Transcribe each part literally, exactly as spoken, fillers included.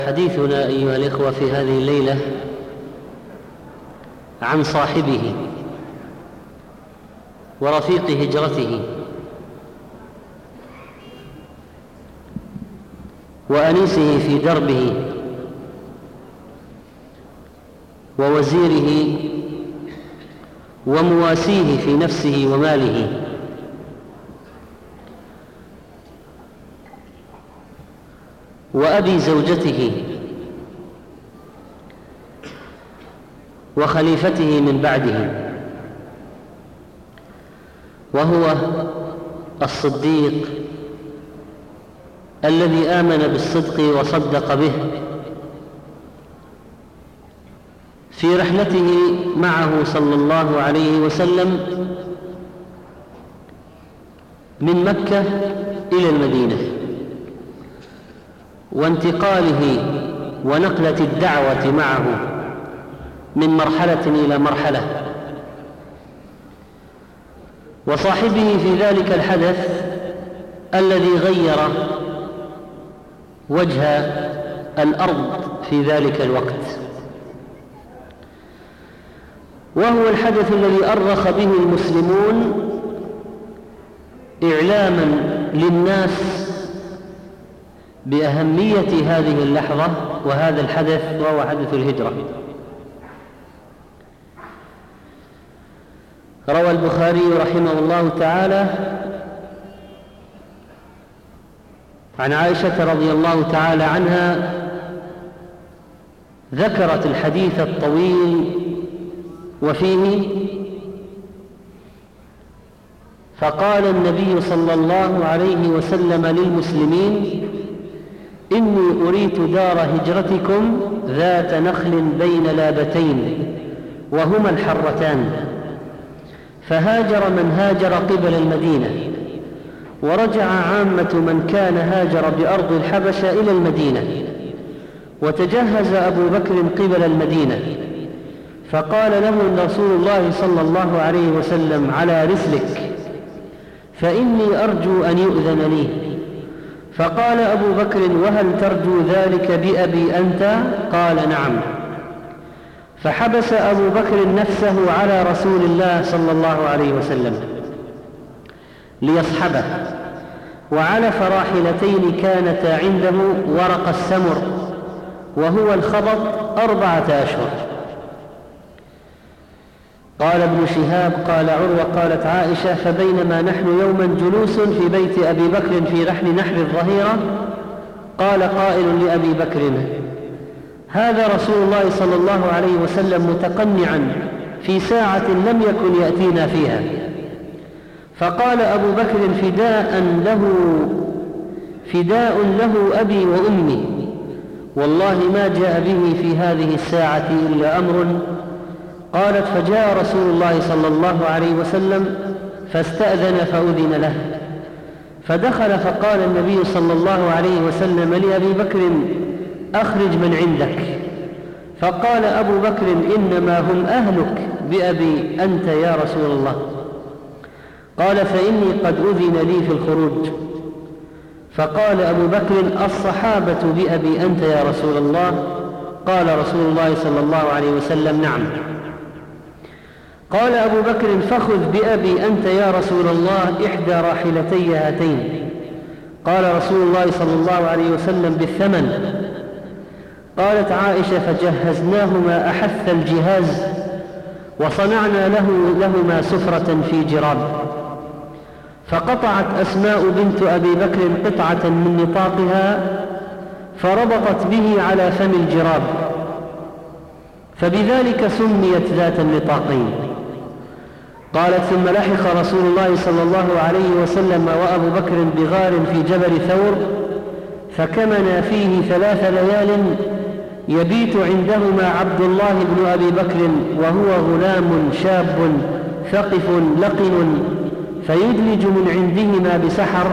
حديثنا أيها الإخوة في هذه الليلة عن صاحبه ورفيق هجرته وأنيسه في دربه ووزيره ومواسيه في نفسه وماله، وأبي زوجته وخليفته من بعده، وهو الصديق الذي آمن بالصدق وصدق به في رحلته معه صلى الله عليه وسلم من مكة إلى المدينة، وانتقاله ونقلة الدعوة معه من مرحلة إلى مرحلة، وصاحبه في ذلك الحدث الذي غير وجه الأرض في ذلك الوقت، وهو الحدث الذي أرخ به المسلمون إعلاما للناس بأهمية هذه اللحظة وهذا الحدث، وهو حدث الهجرة. روى البخاري رحمه الله تعالى عن عائشة رضي الله تعالى عنها، ذكرت الحديث الطويل وفيه: فقال النبي صلى الله عليه وسلم للمسلمين: إني أريت دار هجرتكم ذات نخل بين لابتين وهما الحرتان، فهاجر من هاجر قبل المدينة، ورجع عامة من كان هاجر بأرض الحبشة إلى المدينة، وتجهز أبو بكر قبل المدينة، فقال له رسول الله صلى الله عليه وسلم: على رسلك، فإني أرجو أن يؤذن لي. فقال أبو بكر: وهل ترجو ذلك بأبي أنت؟ قال: نعم. فحبس أبو بكر نفسه على رسول الله صلى الله عليه وسلم ليصحبه، وعلف راحلتين كانتا عنده ورق السمر وهو الخبط أربعة أشهر. قال ابن شهاب: قال عروة قالت عائشة: فبينما نحن يوما جلوس في بيت أبي بكر في رحل نحر الظهيرة، قال قائل لأبي بكر: هذا رسول الله صلى الله عليه وسلم متقنعا في ساعة لم يكن يأتينا فيها. فقال أبو بكر: فداء له فداء له أبي وأمي، والله ما جاء به في هذه الساعة إلا أمر. قالت: فجاء رسول الله صلى الله عليه وسلم فاستأذن فأذن له، فدخل فقال النبي صلى الله عليه وسلم لأبي بكر: أخرج من عندك. فقال أبو بكر: إنما هم أهلك بأبي أنت يا رسول الله. قال: فإني قد أذن لي في الخروج. فقال أبو بكر: الصحابة بأبي أنت يا رسول الله. قال رسول الله صلى الله عليه وسلم: نعم. قال أبو بكر: فخذ بأبي أنت يا رسول الله إحدى راحلتي هاتين. قال رسول الله صلى الله عليه وسلم: بالثمن. قالت عائشة: فجهزناهما أحث الجهاز، وصنعنا له لهما سفرة في جراب. فقطعت أسماء بنت أبي بكر قطعة من نطاقها فربطت به على فم الجراب، فبذلك سميت ذات النطاقين. قالت: ثم لحق رسول الله صلى الله عليه وسلم وأبو بكر بغار في جبل ثور، فكمنا فيه ثلاث ليال، يبيت عندهما عبد الله بن أبي بكر وهو غلام شاب ثقف لقن، فيدلج من عندهما بسحر،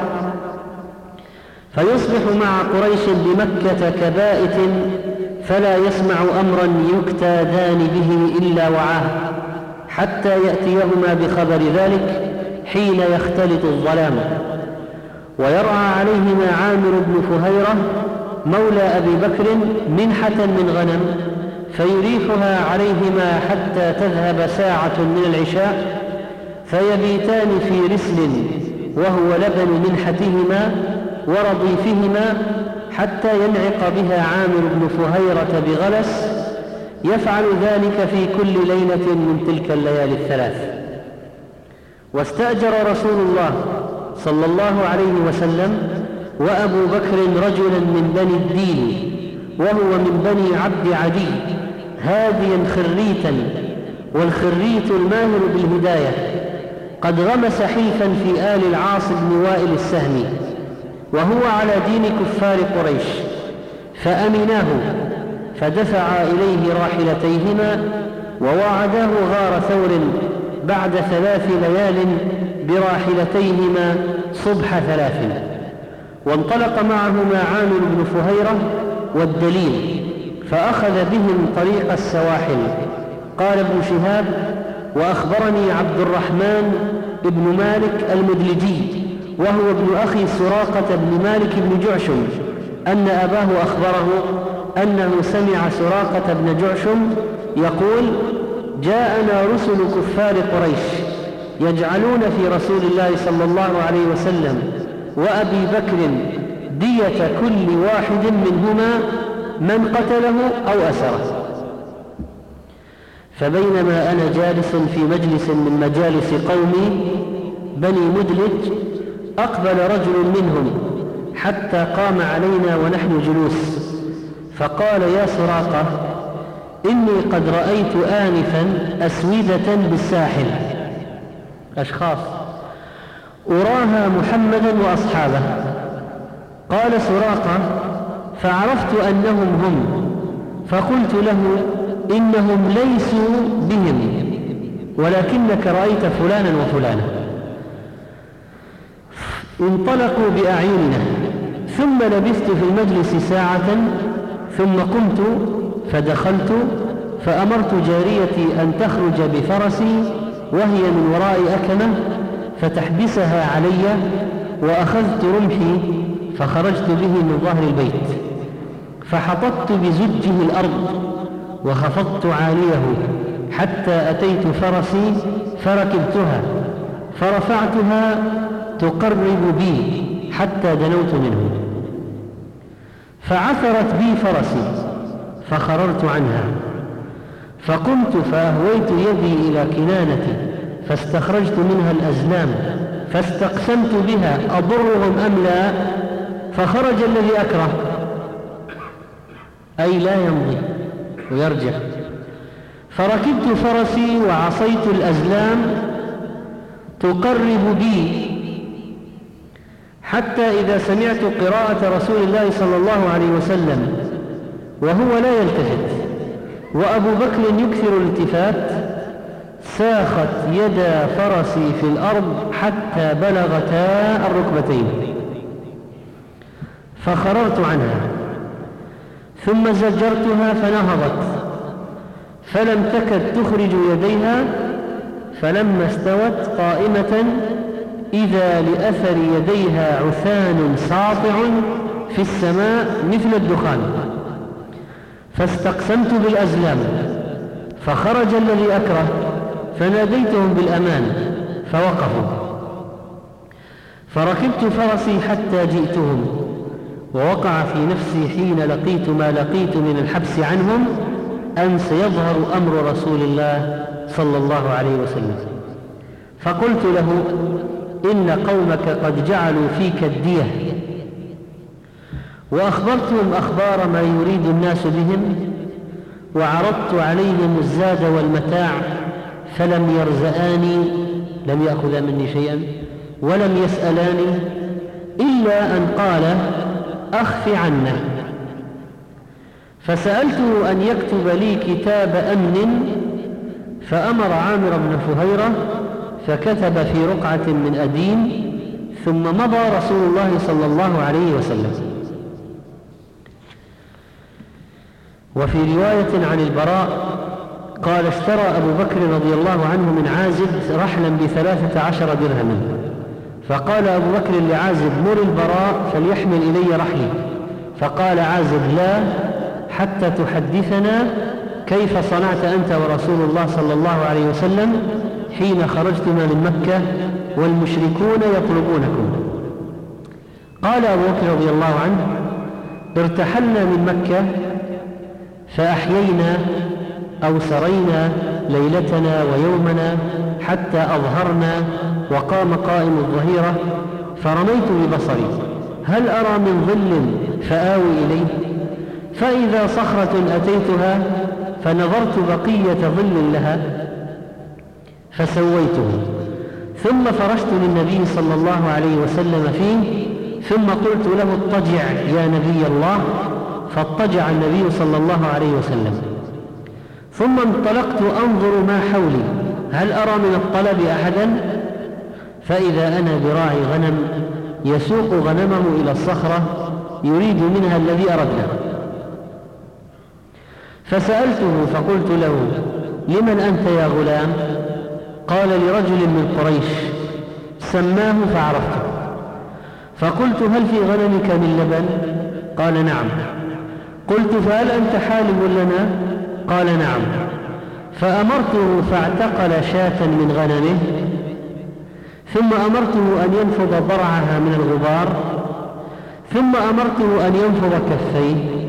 فيصبح مع قريش بمكة كبائت، فلا يسمع أمرا يكتادان به إلا وعاه، حتى يأتيهما بخبر ذلك حين يختلط الظلام. ويرعى عليهما عامر بن فهيرة مولى أبي بكر منحة من غنم فيريحها عليهما حتى تذهب ساعة من العشاء، فيبيتان في رسل وهو لبن منحتهما ورضيفهما حتى ينعق بها عامر بن فهيرة بغلس، يفعل ذلك في كل ليلة من تلك الليالي الثلاث. واستأجر رسول الله صلى الله عليه وسلم وأبو بكر رجلا من بني الدين وهو من بني عبد عدي هاديا خريتا، والخريت الماهر بالهداية، قد غمس حيفا في آل العاص بن وائل السهمي وهو على دين كفار قريش، فأمناه فدفعا إليه راحلتيهما وواعداه غار ثور بعد ثلاث ليال براحلتيهما صبح ثلاث، وانطلق معهما عامر بن فهيرة والدليل فأخذ بهم طريق السواحل. قال ابن شهاب: وأخبرني عبد الرحمن بن مالك المدلجي وهو ابن أخي سراقة بن مالك بن جعشم أن أباه أخبره أنه سمع سراقة بن جعشم يقول: جاءنا رسل كفار قريش يجعلون في رسول الله صلى الله عليه وسلم وأبي بكر دية كل واحد منهما من قتله أو أسره. فبينما أنا جالس في مجلس من مجالس قومي بني مدلج أقبل رجل منهم حتى قام علينا ونحن جلوس، فقال: يا سراقة، إني قد رأيت آنفا أسودة بالساحل، أشخاص أراها محمدا وأصحابه. قال سراقة: فعرفت أنهم هم، فقلت له: إنهم ليسوا بهم، ولكنك رأيت فلانا وفلانا. انطلقوا بأعيننا، ثم لبثت في المجلس ساعة، ثم قمت فدخلت فأمرت جاريتي أن تخرج بفرسي وهي من وراء أكمة فتحبسها علي، وأخذت رمحي فخرجت به من ظهر البيت، فحطت بزجه الأرض وخفضت عاليه حتى أتيت فرسي فركبتها فرفعتها تقرب بي حتى دنوت منه، فعثرت بي فرسي فخررت عنها، فقمت فأهويت يدي إلى كنانتي فاستخرجت منها الأزلام فاستقسمت بها أضرهم أم لا، فخرج الذي أكره، أي لا يمضي ويرجع. فركبت فرسي وعصيت الأزلام تقرب بي حتى إذا سمعت قراءة رسول الله صلى الله عليه وسلم وهو لا يلتفت وأبو بكر يكثر الالتفات، ساخت يدا فرسي في الأرض حتى بلغتا الركبتين، فخررت عنها ثم زجرتها فنهضت، فلم تكد تخرج يديها، فلما استوت قائمة إذا لأثر يديها عثان ساطع في السماء مثل الدخان، فاستقسمت بالأزلام فخرج الذي أكره فناديتهم بالأمان فوقفوا، فركبت فرسي حتى جئتهم، ووقع في نفسي حين لقيت ما لقيت من الحبس عنهم أن سيظهر أمر رسول الله صلى الله عليه وسلم، فقلت له: إن قومك قد جعلوا فيك الدية، وأخبرتهم أخبار ما يريد الناس بهم، وعرضت عليهم الزاد والمتاع فلم يرزآني، لم يأخذ مني شيئا ولم يسألاني إلا أن قال: أخف عنا. فسألته أن يكتب لي كتاب أمن، فأمر عامر بن فهيرة فكتب في رقعة من أديم، ثم مضى رسول الله صلى الله عليه وسلم. وفي رواية عن البراء قال: اشترى أبو بكر رضي الله عنه من عازب رحلا بثلاثة عشر درهما، فقال أبو بكر لعازب: مر البراء فليحمل إلي رحلي، فقال عازب: لا، حتى تحدثنا كيف صنعت أنت ورسول الله صلى الله عليه وسلم حين خرجتما من مكة والمشركون يطلبونكم. قال أبو بكر رضي الله عنه: ارتحلنا من مكة فأحيينا أو سرينا ليلتنا ويومنا حتى أظهرنا، وقام قائم الظهيرة فرميت ببصري هل أرى من ظل فآوي إليه، فإذا صخرة أتيتها فنظرت بقية ظل لها فسويته، ثم فرشت للنبي صلى الله عليه وسلم فيه، ثم قلت له: اضطجع يا نبي الله، فاضطجع النبي صلى الله عليه وسلم. ثم انطلقت أنظر ما حولي هل أرى من الطلب أحدا، فإذا أنا براعي غنم يسوق غنمه إلى الصخرة يريد منها الذي أردنا، فسألته فقلت له: لمن أنت يا غلام؟ قال: لرجل من قريش، سماه فعرفته. فقلت: هل في غنمك من لبن؟ قال: نعم. قلت: فهل أنت حالب لنا؟ قال: نعم. فأمرته فاعتقل شاة من غنمه، ثم أمرته أن ينفض ضرعها من الغبار، ثم أمرته أن ينفض كفيه،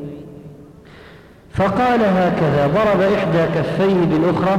فقال هكذا، ضرب إحدى كفيه بالأخرى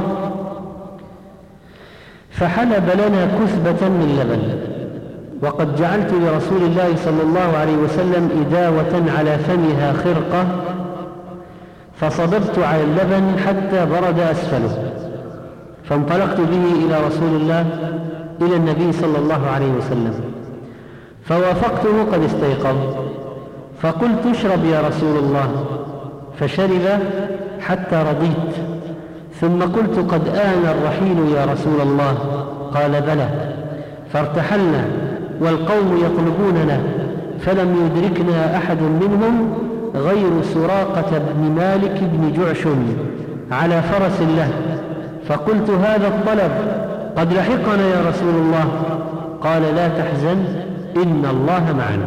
فحلب لنا كثبة من لبن. وقد جعلت لرسول الله صلى الله عليه وسلم إداوة على فمها خرقة، فصببت على اللبن حتى برد أسفله، فانطلقت به إلى رسول الله إلى النبي صلى الله عليه وسلم، فوافقته قد استيقظ، فقلت: اشرب يا رسول الله، فشرب حتى رضيت، ثم قلت: قد آن الرحيل يا رسول الله. قال: بلى. فارتحلنا والقوم يطلبوننا، فلم يدركنا أحد منهم غير سراقة بن مالك بن جعشم على فرس له، فقلت: هذا الطلب قد لحقنا يا رسول الله. قال: لا تحزن، إن الله معنا.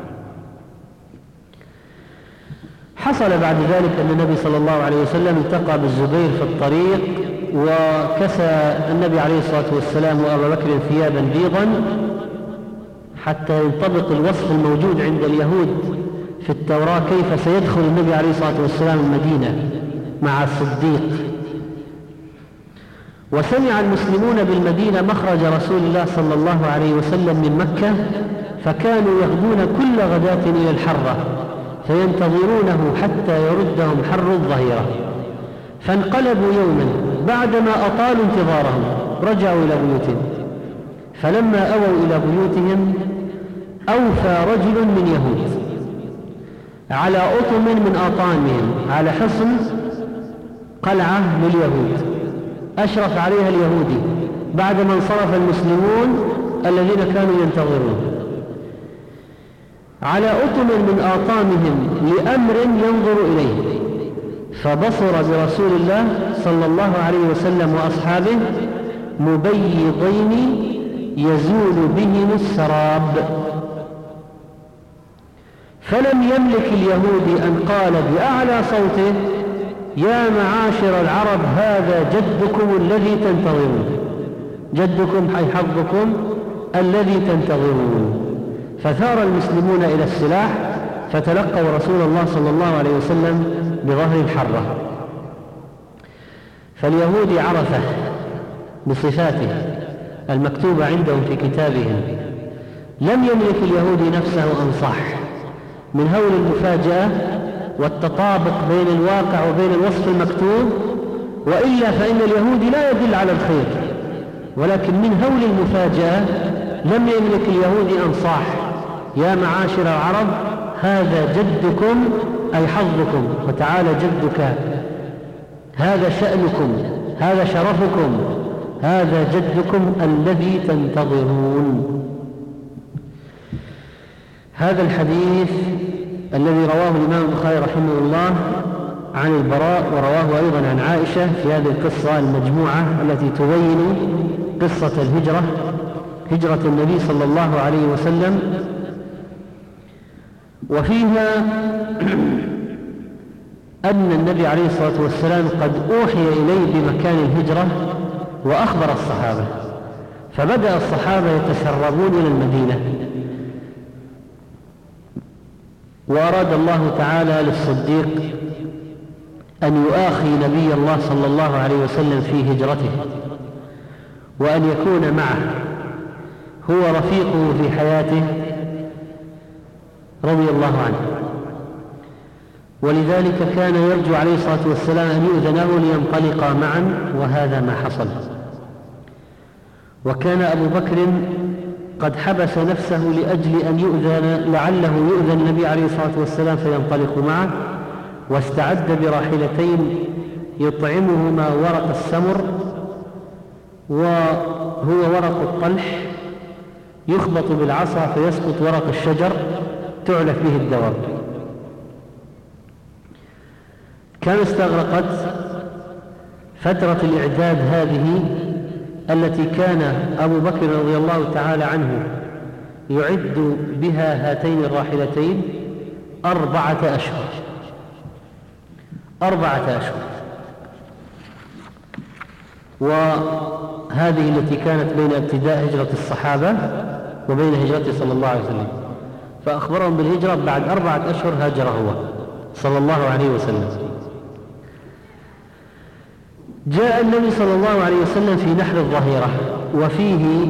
حصل بعد ذلك أن النبي صلى الله عليه وسلم التقى بالزبير في الطريق، وكسى النبي عليه الصلاة والسلام وأبا بكر ثيابا بيضا حتى ينطبق الوصف الموجود عند اليهود في التوراة كيف سيدخل النبي عليه الصلاة والسلام المدينة مع الصديق. وسمع المسلمون بالمدينة مخرج رسول الله صلى الله عليه وسلم من مكة، فكانوا يغدون كل غداة إلى الحرة فينتظرونه حتى يردهم حر الظهيرة. فانقلبوا يوما بعدما أطالوا انتظارهم رجعوا إلى بيوتهم، فلما أووا إلى بيوتهم أوفى رجل من يهود على أطم من أطامهم على حصن قلعة لليهود أشرف عليها اليهودي بعدما انصرف المسلمون الذين كانوا ينتظرون، على أطم من آطامهم لأمر ينظر إليه، فبصر برسول الله صلى الله عليه وسلم وأصحابه مبيضين يزول بهم السراب، فلم يملك اليهودي أن قال بأعلى صوته: يا معاشر العرب، هذا جدكم الذي تنتظرون، جدكم أي حظكم الذي تنتظرون. فثار المسلمون إلى السلاح فتلقوا رسول الله صلى الله عليه وسلم بظهر الحرة، فاليهودي عرفه بصفاته المكتوبة عندهم في كتابهم. لم يملك اليهودي نفسه أن صح من هول المفاجأة والتطابق بين الواقع وبين الوصف المكتوب، وإلا فإن اليهودي لا يدل على الخير، ولكن من هول المفاجأة لم يملك اليهودي أن صاح: يا معاشر العرب، هذا جدكم أي حظكم، وتعالى جدك، هذا شأنكم، هذا شرفكم، هذا جدكم الذي تنتظرون. هذا الحديث الذي رواه الإمام البخاري رحمه الله عن البراء، ورواه أيضا عن عائشة في هذه القصة المجموعة التي تبين قصة الهجرة، هجرة النبي صلى الله عليه وسلم، وفيها أن النبي عليه الصلاة والسلام قد أوحي إليه بمكان الهجرة وأخبر الصحابة، فبدأ الصحابة يتسربون إلى المدينة، وأراد الله تعالى للصديق أن يؤاخي نبي الله صلى الله عليه وسلم في هجرته، وأن يكون معه هو رفيقه في حياته رضي الله عنه. ولذلك كان يرجو عليه الصلاة والسلام أن يؤذن له لينطلقا معا، وهذا ما حصل. وكان أبو بكر قد حبس نفسه لأجل أن يؤذن، لعله يؤذن النبي عليه الصلاة والسلام فينطلق معه، واستعد براحلتين يطعمهما ورق السمر، وهو ورق الطلح يخبط بالعصا فيسقط ورق الشجر تعلف به الدواب. كان استغرقت فترة الإعداد هذه التي كان أبو بكر رضي الله تعالى عنه يعد بها هاتين الراحلتين أربعة أشهر أربعة أشهر وهذه التي كانت بين ابتداء هجرة الصحابة وبين هجرته صلى الله عليه وسلم، فأخبرهم بالهجرة بعد أربعة أشهر هاجر هو صلى الله عليه وسلم. جاء النبي صلى الله عليه وسلم في نحر الظهيرة، وفيه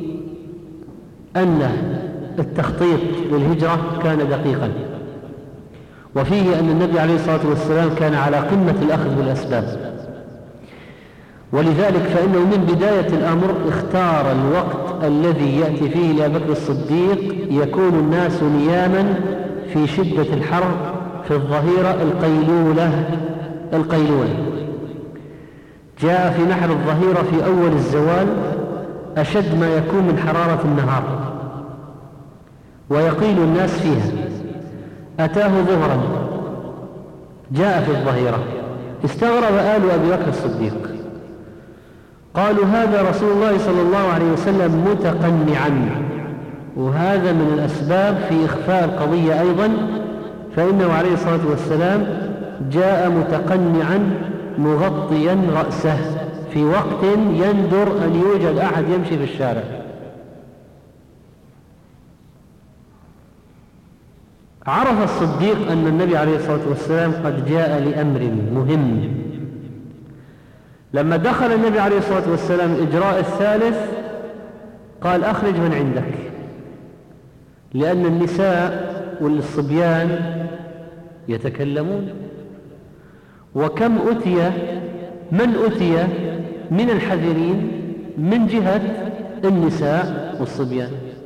أن التخطيط للهجرة كان دقيقا، وفيه أن النبي عليه الصلاة والسلام كان على قمة الأخذ بالأسباب، ولذلك فإنه من بداية الأمر اختار الوقت الذي يأتي فيه لأبي بكر الصديق يكون الناس نياما في شدة الحر في الظهيرة القيلولة القيلولة جاء في نحر الظهيرة في أول الزوال أشد ما يكون من حرارة النهار، ويقيل الناس فيها. أتاه ظهرا جاء في الظهيرة، استغرب آل أبي بكر الصديق، قالوا هذا رسول الله صلى الله عليه وسلم متقنعا، وهذا من الأسباب في إخفاء القضية أيضا، فإنه عليه الصلاة والسلام جاء متقنعا مغطيا رأسه في وقت يندر أن يوجد أحد يمشي في الشارع. عرف الصديق أن النبي عليه الصلاة والسلام قد جاء لأمر مهم. لما دخل النبي عليه الصلاة والسلام الإجراء الثالث قال أخرج من عندك، لأن النساء والصبيان يتكلمون، وكم أتي من أتي من الحذرين من جهة النساء والصبيان،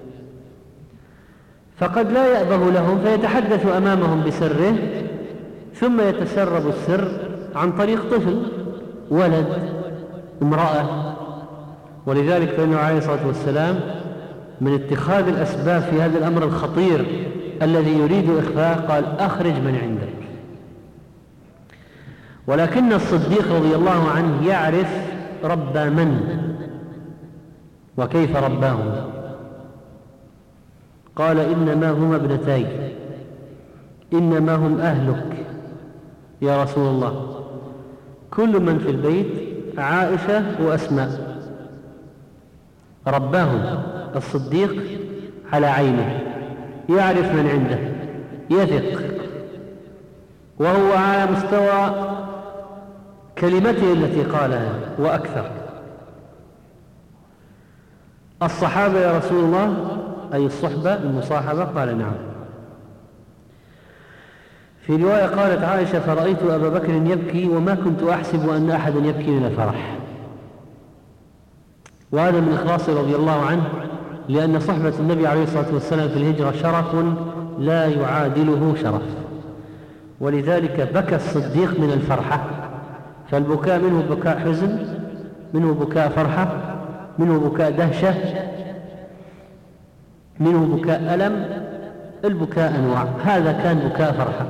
فقد لا يأبه لهم فيتحدث أمامهم بسره، ثم يتسرب السر عن طريق طفل، ولد، امرأة. ولذلك فإنه عليه الصلاة والسلام من اتخاذ الأسباب في هذا الأمر الخطير الذي يريد إخفاء قال أخرج من عندك. ولكن الصديق رضي الله عنه يعرف ربى من وكيف رباهم، قال إنما هما ابنتاي، إنما هم أهلك يا رسول الله، كل من في البيت عائشة وأسماء. رباهم الصديق على عينه، يعرف من عنده، يثق، وهو على مستوى كلمته التي قالها وأكثر. الصحابة يا رسول الله، أي الصحبة المصاحبة؟ قال نعم. في رواية قالت عائشة فرأيت أبا بكر يبكي وما كنت أحسب أن أحدا يبكي من الفرح، وهذا من إخلاصه رضي الله عنه، لأن صحبة النبي عليه الصلاة والسلام في الهجرة شرف لا يعادله شرف، ولذلك بكى الصديق من الفرحة، فالبكاء منه بكاء حزن، منه بكاء فرحة، منه بكاء دهشة، منه بكاء ألم، البكاء أنواع، هذا كان بكاء فرحة.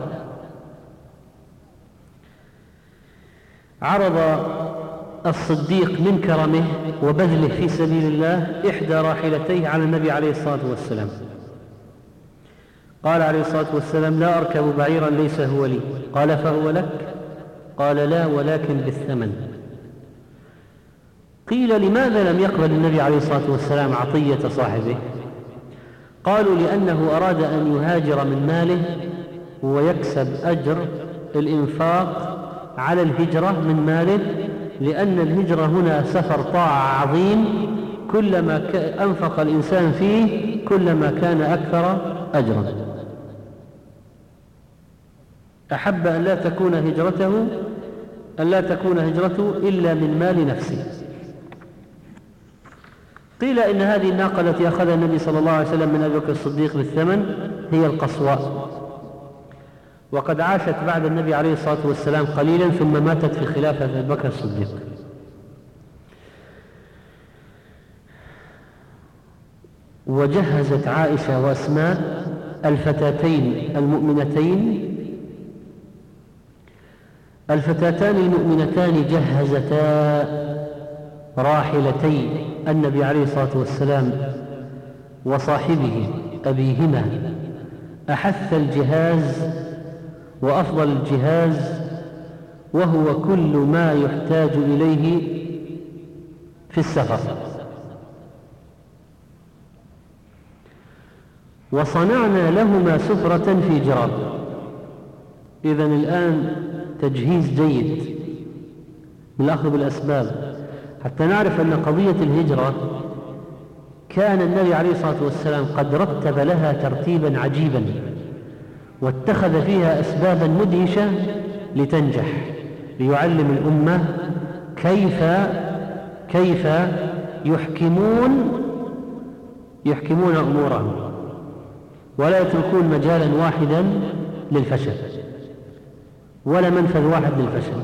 عرض الصديق من كرمه وبذله في سبيل الله إحدى راحلتيه على النبي عليه الصلاة والسلام، قال عليه الصلاة والسلام: لا أركب بعيرا ليس هو لي. قال: فهو لك؟ قال: لا، ولكن بالثمن. قيل: لماذا لم يقبل النبي عليه الصلاة والسلام عطية صاحبه؟ قالوا: لأنه أراد أن يهاجر من ماله ويكسب أجر الإنفاق على الهجرة من ماله، لأن الهجرة هنا سفر طاعة عظيم، كلما أنفق الإنسان فيه كلما كان أكثر أجرا. أحب أن لا تكون هجرته أن لا تكون هجرته إلا من مال نفسه. قيل إن هذه الناقة التي أخذها النبي صلى الله عليه وسلم من أبي بكر الصديق بالثمن هي القصواء، وقد عاشت بعد النبي عليه الصلاة والسلام قليلا ثم ماتت في خلافة أبي بكر الصديق. وجهزت عائشة وأسماء الفتاتين المؤمنتين الفتاتان المؤمنتان جهزتا راحلتي النبي عليه الصلاة والسلام وصاحبه أبيهما أحث الجهاز وأفضل الجهاز، وهو كل ما يحتاج إليه في السفر. وصنعنا لهما سفرة في جراب. إذن الآن تجهيز جيد بالأخذ بالأسباب حتى نعرف أن قضية الهجرة كان النبي عليه الصلاة والسلام قد رتب لها ترتيبا عجيبا، واتخذ فيها أسبابا مدهشة لتنجح، ليعلم الأمة كيف كيف يحكمون يحكمون أمورهم ولا يتركون مجالا واحدا للفشل ولا منفذ واحد للفشل.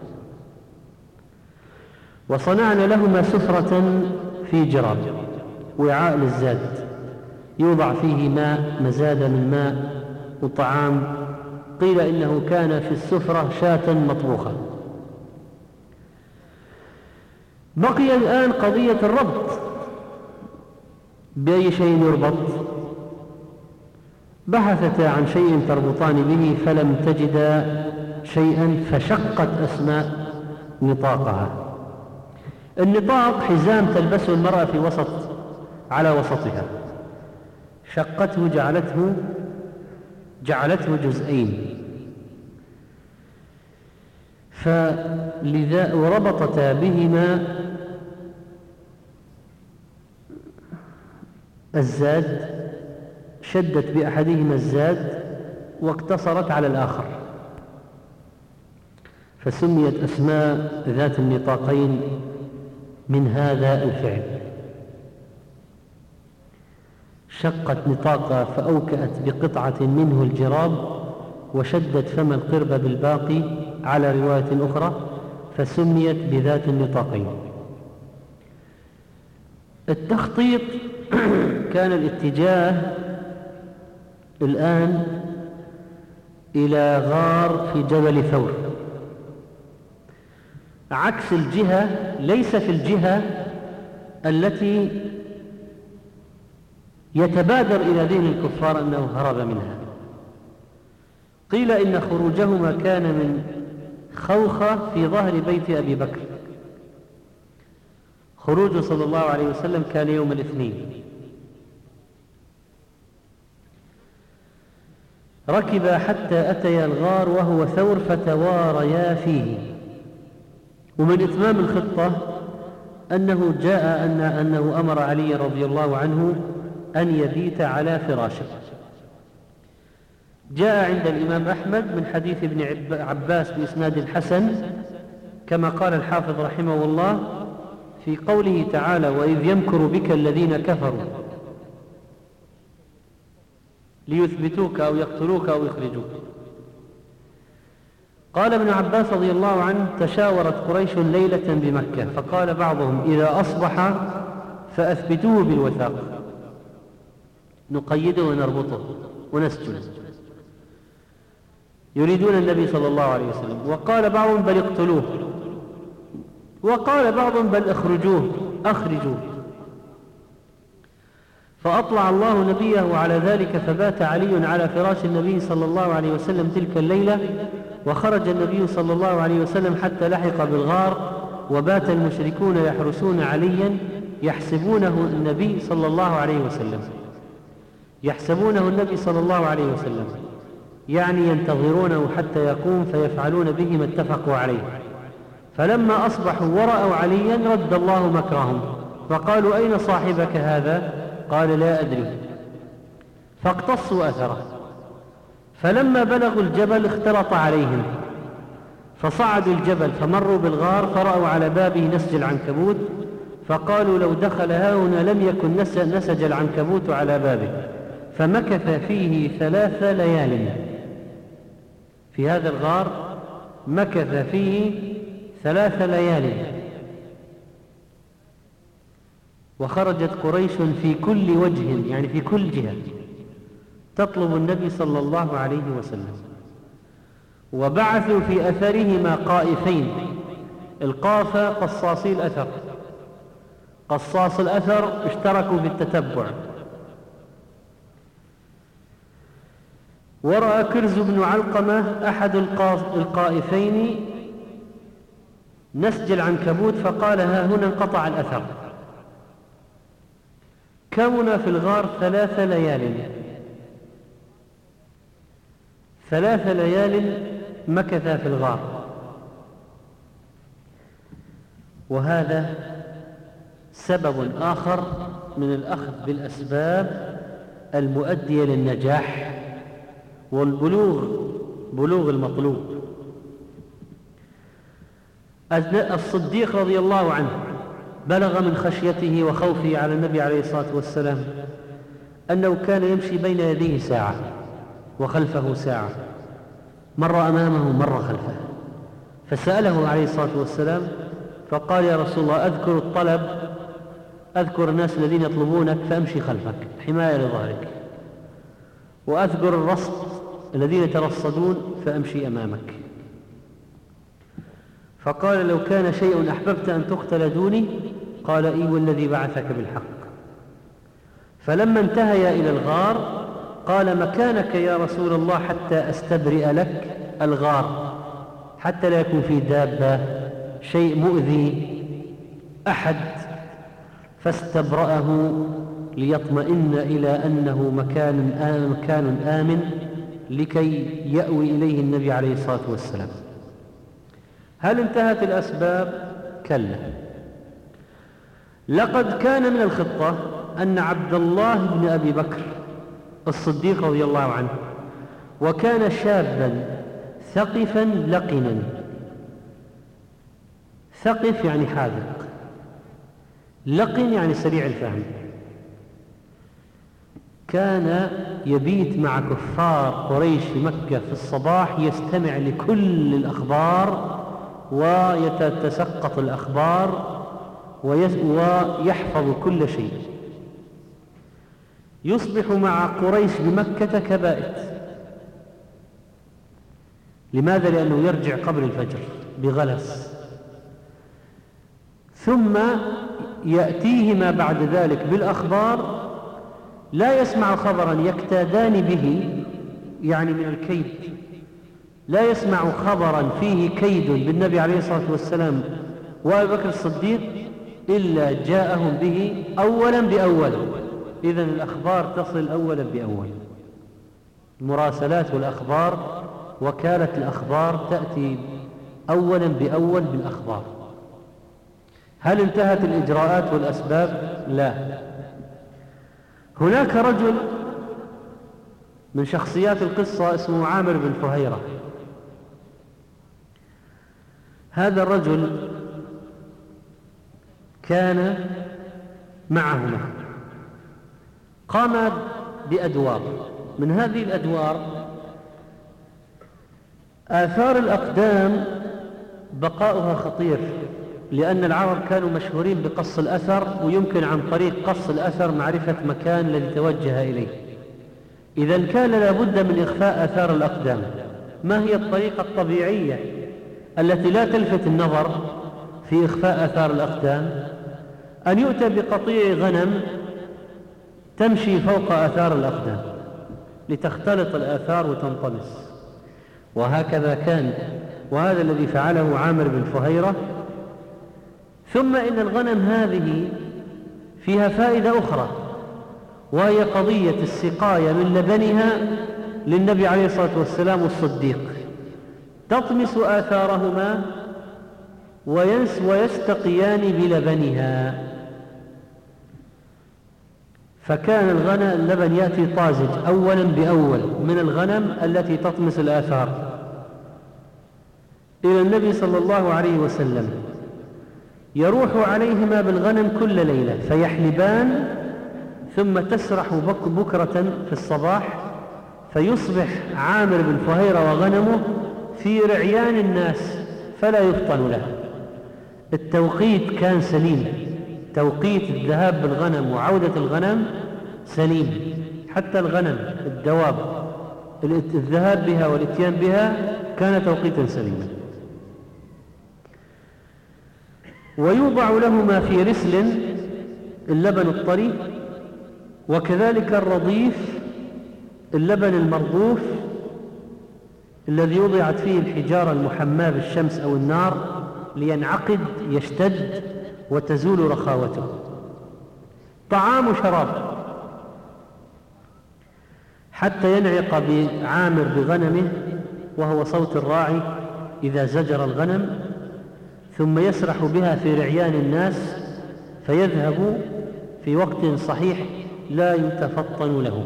وصنعنا لهما سفرة في جراب، وعاء للزاد يوضع فيه ماء، مزاد من ماء وطعام. قيل إنه كان في السفرة شاة مطبوخة. بقي الآن قضية الربط، بأي شيء يربط؟ بحثتا عن شيء تربطان به فلم تجدا شيئا، فشقت أسماء نطاقها. النطاق حزام تلبسه المرأة في وسط على وسطها، شقته جعلته جعلته جزئين، فلذا وربطتا بهما الزاد، شدت بأحدهما الزاد واقتصرت على الآخر، فسميت أسماء ذات النطاقين من هذا الفعل. شقت نطاقها فأوكأت بقطعة منه الجراب وشدت فم القربة بالباقي على رواية أخرى، فسميت بذات النطاقين. التخطيط كان الاتجاه الآن إلى غار في جبل ثور، عكس الجهة، ليس في الجهة التي يتبادر إلى ذهن الكفار أنه هرب منها. قيل إن خروجهما كان من خوخة في ظهر بيت أبي بكر. خروجه صلى الله عليه وسلم كان يوم الاثنين. ركبا حتى أتيا الغار وهو ثور فتواريا فيه. ومن إتمام الخطة أنه جاء أن أنه أمر علي رضي الله عنه أن يبيت على فراشه. جاء عند الإمام أحمد من حديث ابن عباس بإسناد الحسن كما قال الحافظ رحمه الله في قوله تعالى: وإذ يمكر بك الذين كفروا ليثبتوك أو يقتلوك أو يخرجوك. قال ابن عباس رضي الله عنه: تشاورت قريش ليلة بمكة، فقال بعضهم: إذا أصبح فأثبتوه بالوثاق، نقيده ونربطه ونسجن. يريدون النبي صلى الله عليه وسلم. وقال بعضهم: بل اقتلوه. وقال بعضهم: بل اخرجوه أخرجوه. فأطلع الله نبيه على ذلك، فبات علي على فراش النبي صلى الله عليه وسلم تلك الليلة، وخرج النبي صلى الله عليه وسلم حتى لحق بالغار، وبات المشركون يحرسون عليا يحسبونه النبي صلى الله عليه وسلم يحسبونه النبي صلى الله عليه وسلم يعني ينتظرونه حتى يقوم فيفعلون به ما اتفقوا عليه. فلما أصبحوا ورأوا عليا رد الله مكرهم، فقالوا أين صاحبك هذا؟ قال لا أدري، فاقتصوا أثره. فلما بلغوا الجبل اختلط عليهم، فصعدوا الجبل فمروا بالغار، فرأوا على بابه نسج العنكبوت، فقالوا لو دخل هاهنا لم يكن نسج العنكبوت على بابه، فمكث فيه ثلاث ليال. في هذا الغار مكث فيه ثلاث ليال. وخرجت قريش في كل وجه، يعني في كل جهة، تطلب النبي صلى الله عليه وسلم، وبعثوا في أثرهما قائفين. القاف قصاصي الأثر، قصاص الأثر اشتركوا في التتبع. ورأى كرز بن علقمة أحد القائفين نسج العنكبوت، فقال ها هنا انقطع الأثر. كمن في الغار ثلاث ليال ثلاث ليال مكث في الغار. وهذا سبب آخر من الأخذ بالأسباب المؤدية للنجاح والبلوغ، بلوغ المطلوب. الصديق رضي الله عنه بلغ من خشيته وخوفه على النبي عليه الصلاة والسلام أنه كان يمشي بين يديه ساعة وخلفه ساعة، مرة أمامه مرة خلفه، فسأله عليه الصلاة والسلام فقال يا رسول الله أذكر الطلب، أذكر الناس الذين يطلبونك فأمشي خلفك حماية لظهرك، وأذكر الرصد الذين يترصدون فأمشي أمامك. فقال لو كان شيء أحببت أن تقتل دوني؟ قال إي والذي بعثك بالحق. فلما انتهيا إلى الغار قال مكانك يا رسول الله حتى أستبرئ لك الغار، حتى لا يكون في دابة شيء مؤذي أحد، فاستبرأه ليطمئن إلى أنه مكان آمن, مكان آمن لكي يأوي إليه النبي عليه الصلاة والسلام. هل انتهت الأسباب؟ كلا. لقد كان من الخطة أن عبد الله بن أبي بكر الصديق رضي الله عنه، وكان شابا ثقفا لقنا. ثقف يعني حاذق، لقن يعني سريع الفهم. كان يبيت مع كفار قريش في مكة في الصباح، يستمع لكل الأخبار ويتسقط الأخبار ويحفظ كل شيء. يصبح مع قريش بمكة كبائت. لماذا؟ لأنه يرجع قبل الفجر بغلس، ثم يأتيه ما بعد ذلك بالأخبار، لا يسمع خبرا يكتادان به، يعني من الكيد، لا يسمع خبرا فيه كيد بالنبي عليه الصلاة والسلام وأبي بكر الصديق إلا جاءهم به أولا بأول. إذن الأخبار تصل أولا بأول، المراسلات والأخبار، وكالة الأخبار تأتي أولا بأول بالأخبار. هل انتهت الإجراءات والأسباب؟ لا. هناك رجل من شخصيات القصة اسمه عامر بن فهيرة. هذا الرجل كان معهما، قام بأدوار. من هذه الأدوار آثار الأقدام بقاؤها خطير، لأن العرب كانوا مشهورين بقص الأثر، ويمكن عن طريق قص الأثر معرفة مكان الذي توجه إليه. إذن كان لابد من إخفاء آثار الأقدام. ما هي الطريقة الطبيعية التي لا تلفت النظر في إخفاء آثار الأقدام؟ أن يؤتى بقطيع غنم تمشي فوق آثار الأقدام لتختلط الآثار وتنطمس. وهكذا كان، وهذا الذي فعله عامر بن فهيرة. ثم إن الغنم هذه فيها فائدة أخرى، وهي قضية السقاية من لبنها للنبي عليه الصلاة والسلام والصديق، تطمس آثارهما وينس ويستقيان بلبنها. فكان الغنم اللبن يأتي طازج أولا بأول من الغنم التي تطمس الآثار إلى النبي صلى الله عليه وسلم، يروح عليهما بالغنم كل ليلة فيحلبان، ثم تسرح بكرة في الصباح فيصبح عامر بن فهيرة وغنمه في رعيان الناس فلا يفطن له. التوقيت كان سليم، توقيت الذهاب بالغنم وعودة الغنم سليم، حتى الغنم الدواب الذهاب بها والاتيان بها كان توقيتا سليما. ويوضع لهما في رسل اللبن الطري، وكذلك الرضيف اللبن المرضوف الذي وضعت فيه الحجارة المحماة بالشمس أو النار لينعقد يشتد وتزول رخاوته. طعام وشراب حتى ينعق بعامر بغنمه، وهو صوت الراعي إذا زجر الغنم، ثم يسرح بها في رعيان الناس فيذهب في وقت صحيح لا يتفطن له.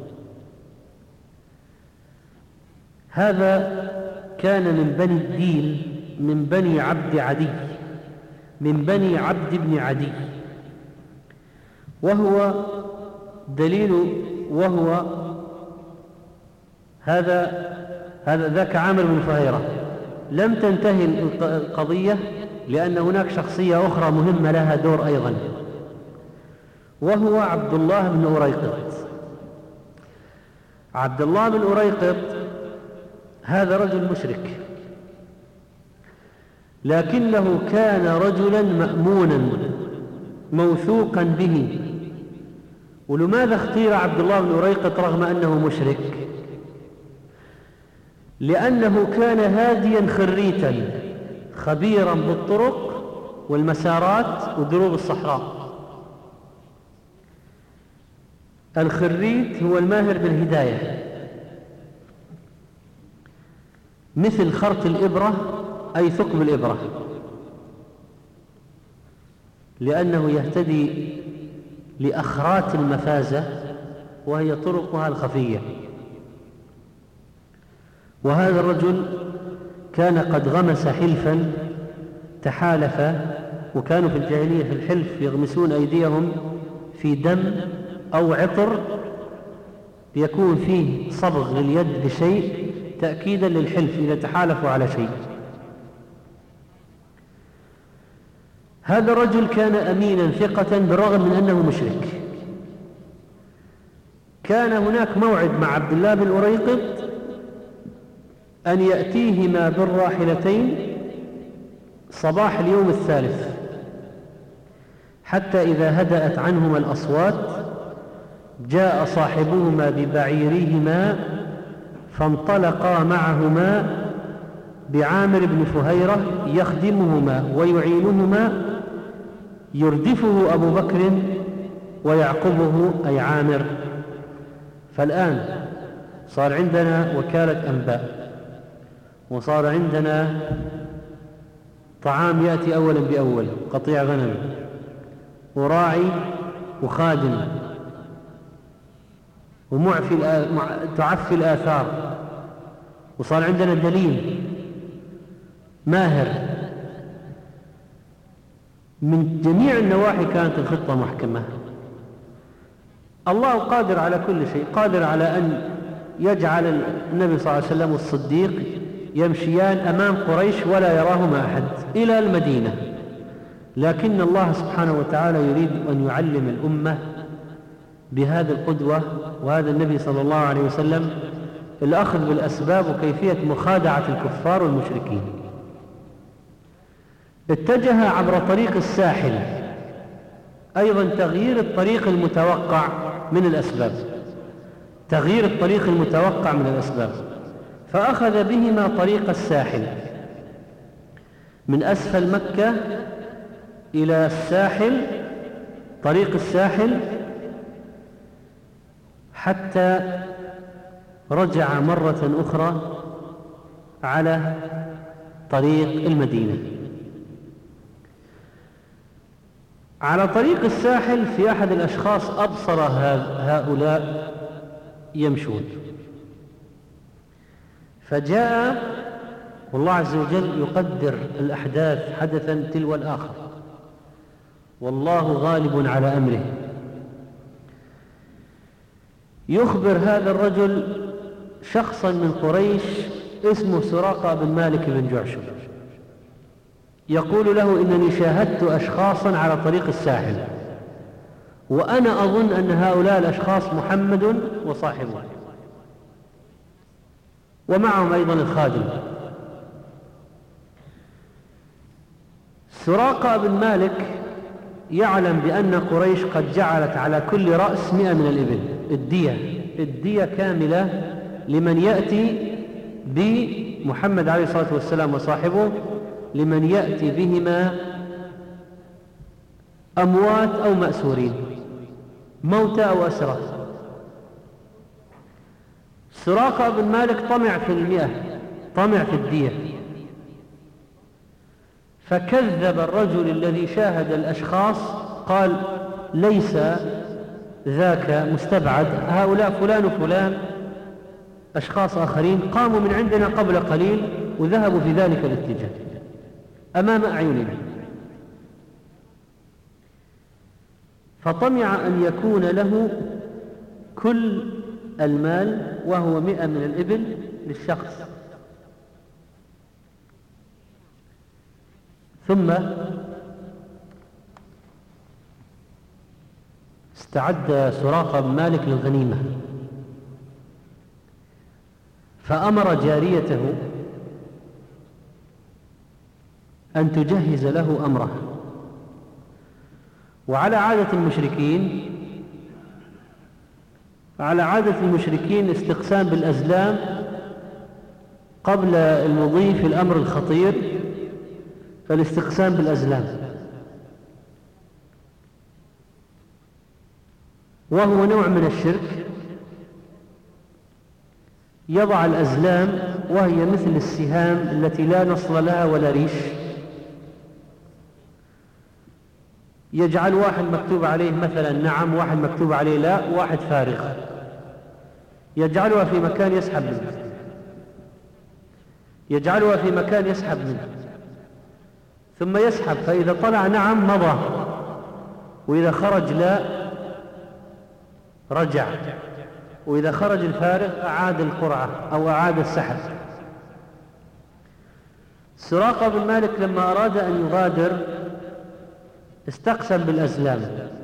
هذا كان من بني الديل، من بني عبد عدي، من بني عبد بن عدي، وهو دليل وهو هذا هذا ذاك عامر بن فهيرة. لم تنتهي القضية لأن هناك شخصية أخرى مهمة لها دور أيضا، وهو عبد الله بن أريقط. عبد الله بن أريقط هذا رجل مشرك، لكنه كان رجلا مأمونا موثوقا به. ولماذا اختير عبد الله بن أريقط رغم أنه مشرك؟ لأنه كان هاديا خريتا خبيرا بالطرق والمسارات ودروب الصحراء. الخريت هو الماهر بالهداية، مثل خرط الإبرة أي ثقب الإبرة، لأنه يهتدي لأخرات المفازة وهي طرقها الخفية. وهذا الرجل كان قد غمس حلفا تحالف، وكانوا في الجاهلية في الحلف يغمسون أيديهم في دم أو عطر يكون فيه صبغ لليد بشيء تأكيدا للحلف إذا تحالفوا على شيء. هذا الرجل كان أمينا ثقة بالرغم من أنه مشرك. كان هناك موعد مع عبد الله بن أريقط أن يأتيهما بالراحلتين صباح اليوم الثالث، حتى إذا هدأت عنهما الأصوات جاء صاحبهما ببعيرهما فانطلقا معهما بعامر بن فهيرة يخدمهما ويعينهما، يردفه أبو بكر ويعقبه أي عامر. فالآن صار عندنا وكالة أنباء، وصار عندنا طعام يأتي أولا بأول، قطيع غنم وراعي وخادم ومعفي تعفي الآثار، وصار عندنا دليل ماهر. من جميع النواحي كانت الخطة محكمة. الله قادر على كل شيء، قادر على أن يجعل النبي صلى الله عليه وسلم والصديق يمشيان أمام قريش ولا يراهما أحد إلى المدينة، لكن الله سبحانه وتعالى يريد أن يعلم الأمة بهذا القدوة وهذا النبي صلى الله عليه وسلم الأخذ بالأسباب وكيفية مخادعة الكفار والمشركين. اتجه عبر طريق الساحل، أيضا تغيير الطريق المتوقع من الأسباب، تغيير الطريق المتوقع من الأسباب. فأخذ بهما طريق الساحل من أسفل مكة إلى الساحل، طريق الساحل، حتى رجع مرة أخرى على طريق المدينة. على طريق الساحل في أحد الأشخاص أبصر هؤلاء يمشون، فجاء، والله عز وجل يقدر الأحداث حدثا تلو الآخر، والله غالب على أمره. يخبر هذا الرجل شخصا من قريش اسمه سراقة بن مالك بن جعشم، يقول له: إنني شاهدت أشخاصا على طريق الساحل، وأنا أظن أن هؤلاء الأشخاص محمد وصاحبه، ومعهم أيضا الخادم. سراقة بن مالك يعلم بأن قريش قد جعلت على كل رأس مئة من الإبل الدية، الدية كاملة لمن يأتي بمحمد عليه الصلاة والسلام وصاحبه، لمن يأتي بهما أموات أو مأسورين، موتى أو أسرى. سراقة بن مالك طمع في المئة، طمع في الدية، فكذب الرجل الذي شاهد الأشخاص، قال: ليس ذاك مستبعد، هؤلاء فلان وفلان أشخاص آخرين قاموا من عندنا قبل قليل وذهبوا في ذلك الاتجاه أمام أعيننا. فطمع أن يكون له كل المال، وهو مئة من الإبل للشخص. ثم استعد سراقة بن مالك للغنيمة، فأمر جاريته أن تجهز له أمره. وعلى عادة المشركين على عادة المشركين استقسام بالأزلام قبل المضي في الأمر الخطير، فالاستقسام بالأزلام، وهو نوع من الشرك. يضع الأزلام وهي مثل السهام التي لا نصل لها ولا ريش، يجعل واحد مكتوب عليه مثلا نعم، واحد مكتوب عليه لا، واحد فارغ، يجعلها في مكان يسحب منه، يجعلها في مكان يسحب منه، ثم يسحب، فإذا طلع نعم مضى، وإذا خرج لا رجع، وإذا خرج الفارغ أعاد القرعة أو أعاد السحب. سراقة بن مالك لما أراد أن يغادر استقسم بالأزلام،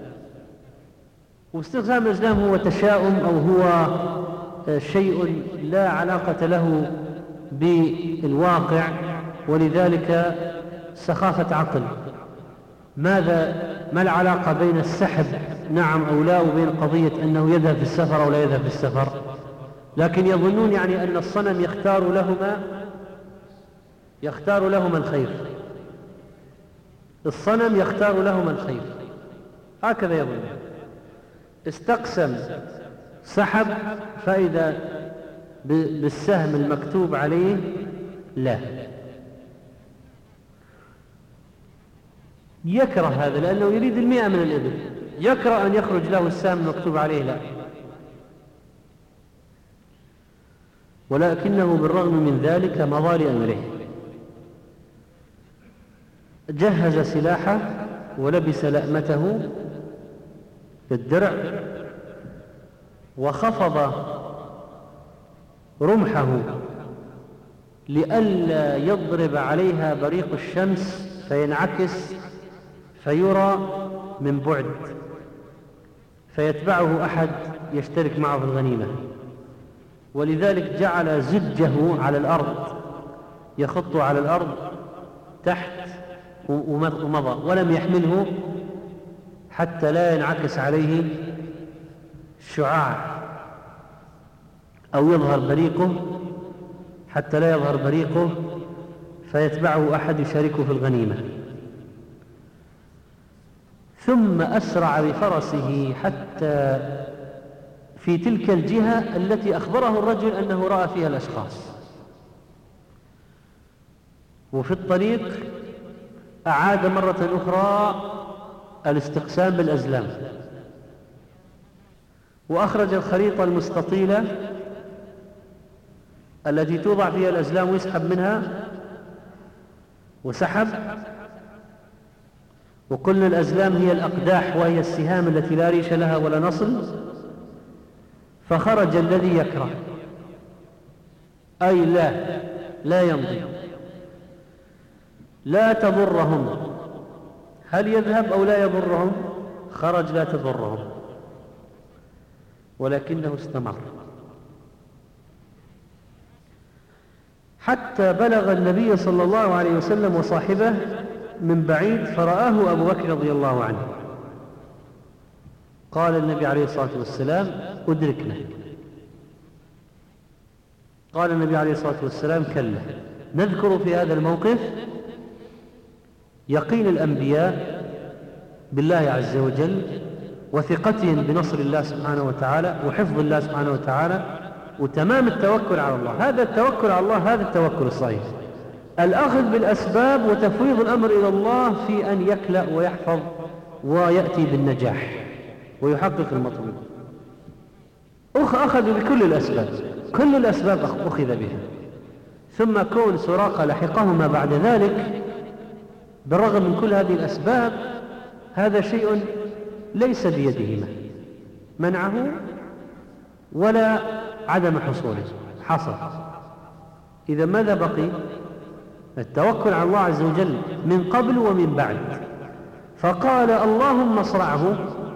واستقسام الأزلام هو تشاؤم أو هو شيء لا علاقة له بالواقع، ولذلك سخافة عقل. ماذا ما العلاقة بين السحب نعم أو لا وبين قضية أنه يذهب في السفر أو لا يذهب في السفر؟ لكن يظنون يعني أن الصنم يختار لهما يختار لهما الخير، الصنم يختار لهما الخير، هكذا يظن. استقسم سحب، فإذا بالسهم المكتوب عليه لا، يكره هذا لأنه يريد المئة من الإبل، يكره أن يخرج له السهم المكتوب عليه لا، ولكنه بالرغم من ذلك مضى لأمره. جهز سلاحه ولبس لأمته في الدرع، وخفض رمحه لئلا يضرب عليها بريق الشمس فينعكس فيرى من بعد فيتبعه أحد يشترك معه في الغنيمة. ولذلك جعل زجه على الأرض، يخط على الأرض تحت ومضى، ولم يحمله حتى لا ينعكس عليه شعاع أو يظهر بريقه حتى لا يظهر بريقه فيتبعه أحد يشاركه في الغنيمة، ثم أسرع بفرسه حتى في تلك الجهة التي أخبره الرجل أنه رأى فيها الأشخاص، وفي الطريق أعاد مرة أخرى الاستقسام بالأزلام، وأخرج الخريطة المستطيلة التي توضع فيها الأزلام ويسحب منها، وسحب، وقلنا الأزلام هي الأقداح وهي السهام التي لا ريش لها ولا نصل، فخرج الذي يكره أي لا لا يمضي، لا تضرهم، هل يذهب أو لا يضرهم؟ خرج لا تضرهم، ولكنه استمر حتى بلغ النبي صلى الله عليه وسلم وصاحبه من بعيد، فرآه أبو بكر رضي الله عنه. قال النبي عليه الصلاة والسلام: أدركنا. قال النبي عليه الصلاة والسلام: كلا. نذكر في هذا الموقف يقين الأنبياء بالله عز وجل، وثقتهم بنصر الله سبحانه وتعالى، وحفظ الله سبحانه وتعالى، وتمام التوكل على الله. هذا التوكل على الله، هذا التوكل الصحيح، الأخذ بالأسباب وتفويض الأمر إلى الله في أن يكلأ ويحفظ ويأتي بالنجاح ويحقق المطلوب. أخذ بكل الأسباب، كل الأسباب أخذ بها، ثم كون سراقة لحقهما بعد ذلك بالرغم من كل هذه الأسباب، هذا شيء ليس بيدهما منعه ولا عدم حصوله، حصل. إذا ماذا بقي؟ التوكل على الله عز وجل من قبل ومن بعد. فقال: اللهم اصرعه،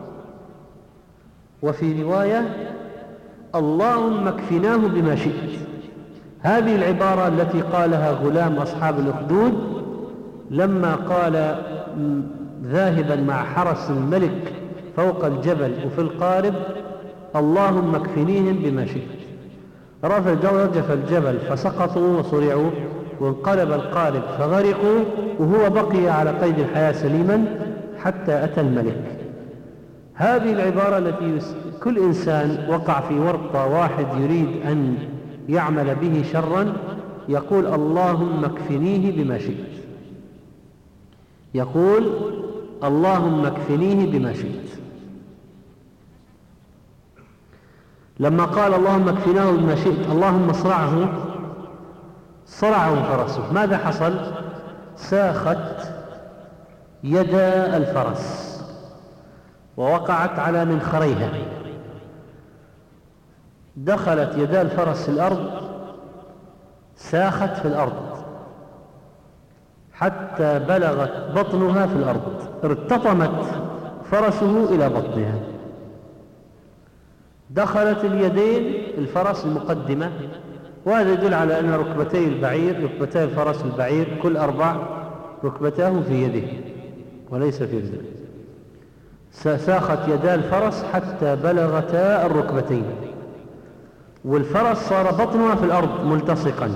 وفي رواية: اللهم اكفناه بما شئت. هذه العبارة التي قالها غلام أصحاب الأخدود لما قال ذاهبا مع حرس الملك فوق الجبل وفي القارب: اللهم اكفنيهم بما شئت. رجف الجبل فسقطوا وصرعوا، وانقلب القارب فغرقوا، وهو بقي على قيد الحياة سليما حتى أتى الملك. هذه العبارة التي كل إنسان وقع في ورطة واحد يريد أن يعمل به شرا يقول: اللهم اكفنيه بما شئت، يقول: اللهم اكفنيه بما شئت. لما قال: اللهم اكفناه بما شئت، اللهم اصرعه، صرعه فرسه. ماذا حصل؟ ساخت يد الفرس ووقعت على منخريها، دخلت يدا الفرس في الأرض، ساخت في الأرض حتى بلغت بطنها في الأرض، ارتطمت فرسه إلى بطنها. دخلت اليدين الفرس المقدمة، وهذا يدل على أن ركبتي البعير، ركبتي الفرس البعير كل أربع ركبتاه في يده وليس في رجله. ساخت يدا الفرس حتى بلغتا الركبتين، والفرس صار بطنها في الأرض ملتصقا.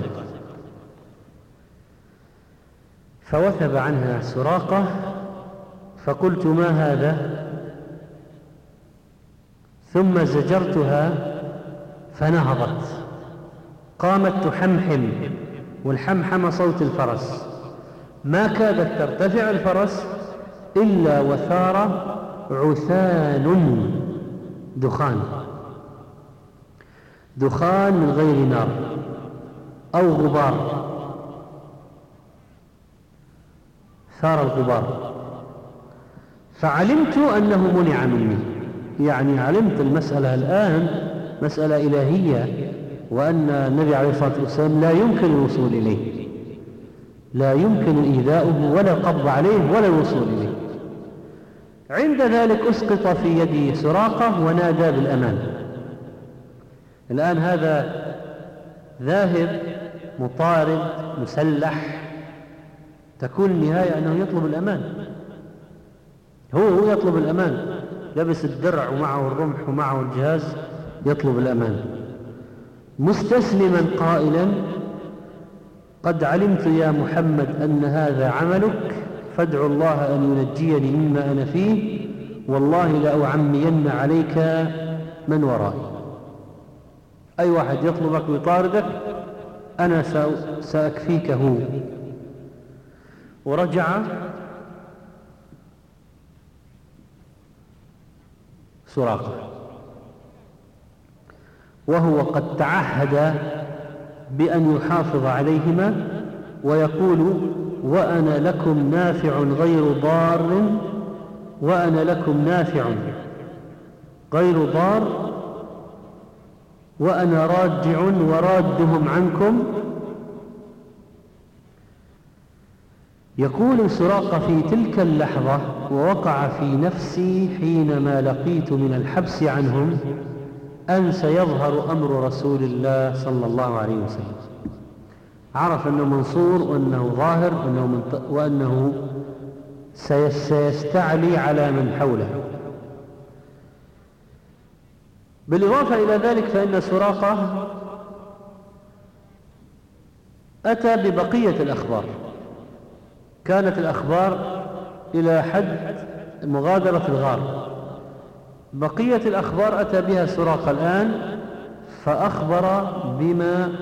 فوثب عنها سراقة، فقلت: ما هذا؟ ثم زجرتها فنهضت، قامت تحمحم، والحمحم صوت الفرس. ما كادت ترتفع الفرس إلا وثار عثان دخان، دخان من غير نار أو غبار، ثار الغبار. فعلمت أنه منع مني، يعني علمت المسألة الآن مسألة إلهية، وأن النبي عليه الصلاة والسلام لا يمكن الوصول إليه، لا يمكن إيذاؤه ولا القبض عليه ولا الوصول إليه. عند ذلك أسقط في يدي سراقة ونادى بالأمان. الآن هذا ذاهب مطارد مسلح، تكون النهاية أنه يطلب الأمان، هو هو يطلب الأمان، لبس الدرع ومعه الرمح ومعه الجهاز يطلب الأمان، مستسلما قائلا: قد علمت يا محمد أن هذا عملك، فادع الله أن ينجيني مما أنا فيه، والله لأعمين عليك من ورائي. أي واحد يطلبك ويطاردك أنا سأكفيك هو. ورجع سراقة وهو قد تعهد بأن يحافظ عليهما ويقول: وأنا لكم نافع غير ضار، وأنا لكم نافع غير ضار، وأنا راجع ورادهم عنكم. يقول سراقة: في تلك اللحظة ووقع في نفسي حينما لقيت من الحبس عنهم أن سيظهر أمر رسول الله صلى الله عليه وسلم. عرف أنه منصور وأنه ظاهر وأنه, منط... وأنه سيستعلي على من حوله. بالإضافة إلى ذلك فإن سراقة أتى ببقية الأخبار. كانت الأخبار إلى حد مغادرة الغار، بقية الأخبار أتى بها سراقة الآن، فأخبر بما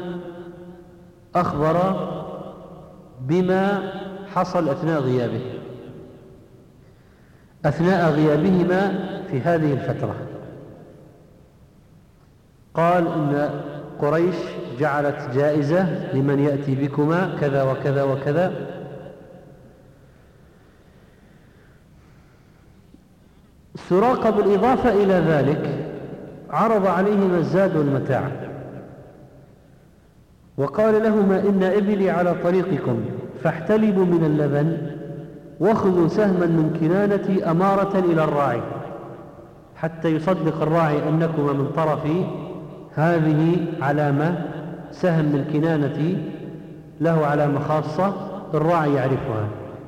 أخبر بما حصل أثناء غيابه أثناء غيابهما في هذه الفترة. قال إن قريش جعلت جائزة لمن يأتي بكما كذا وكذا وكذا. سراقة بالإضافة إلى ذلك عرض عليهما الزاد والمتاع وقال لهما: إن إبلي على طريقكم فاحتلبوا من اللبن واخذوا سهما من كنانتي أمارة إلى الراعي، حتى يصدق الراعي أنكما من طرفي هذه علامة، سهم من كنانتي له علامة خاصة الراعي يعرفها.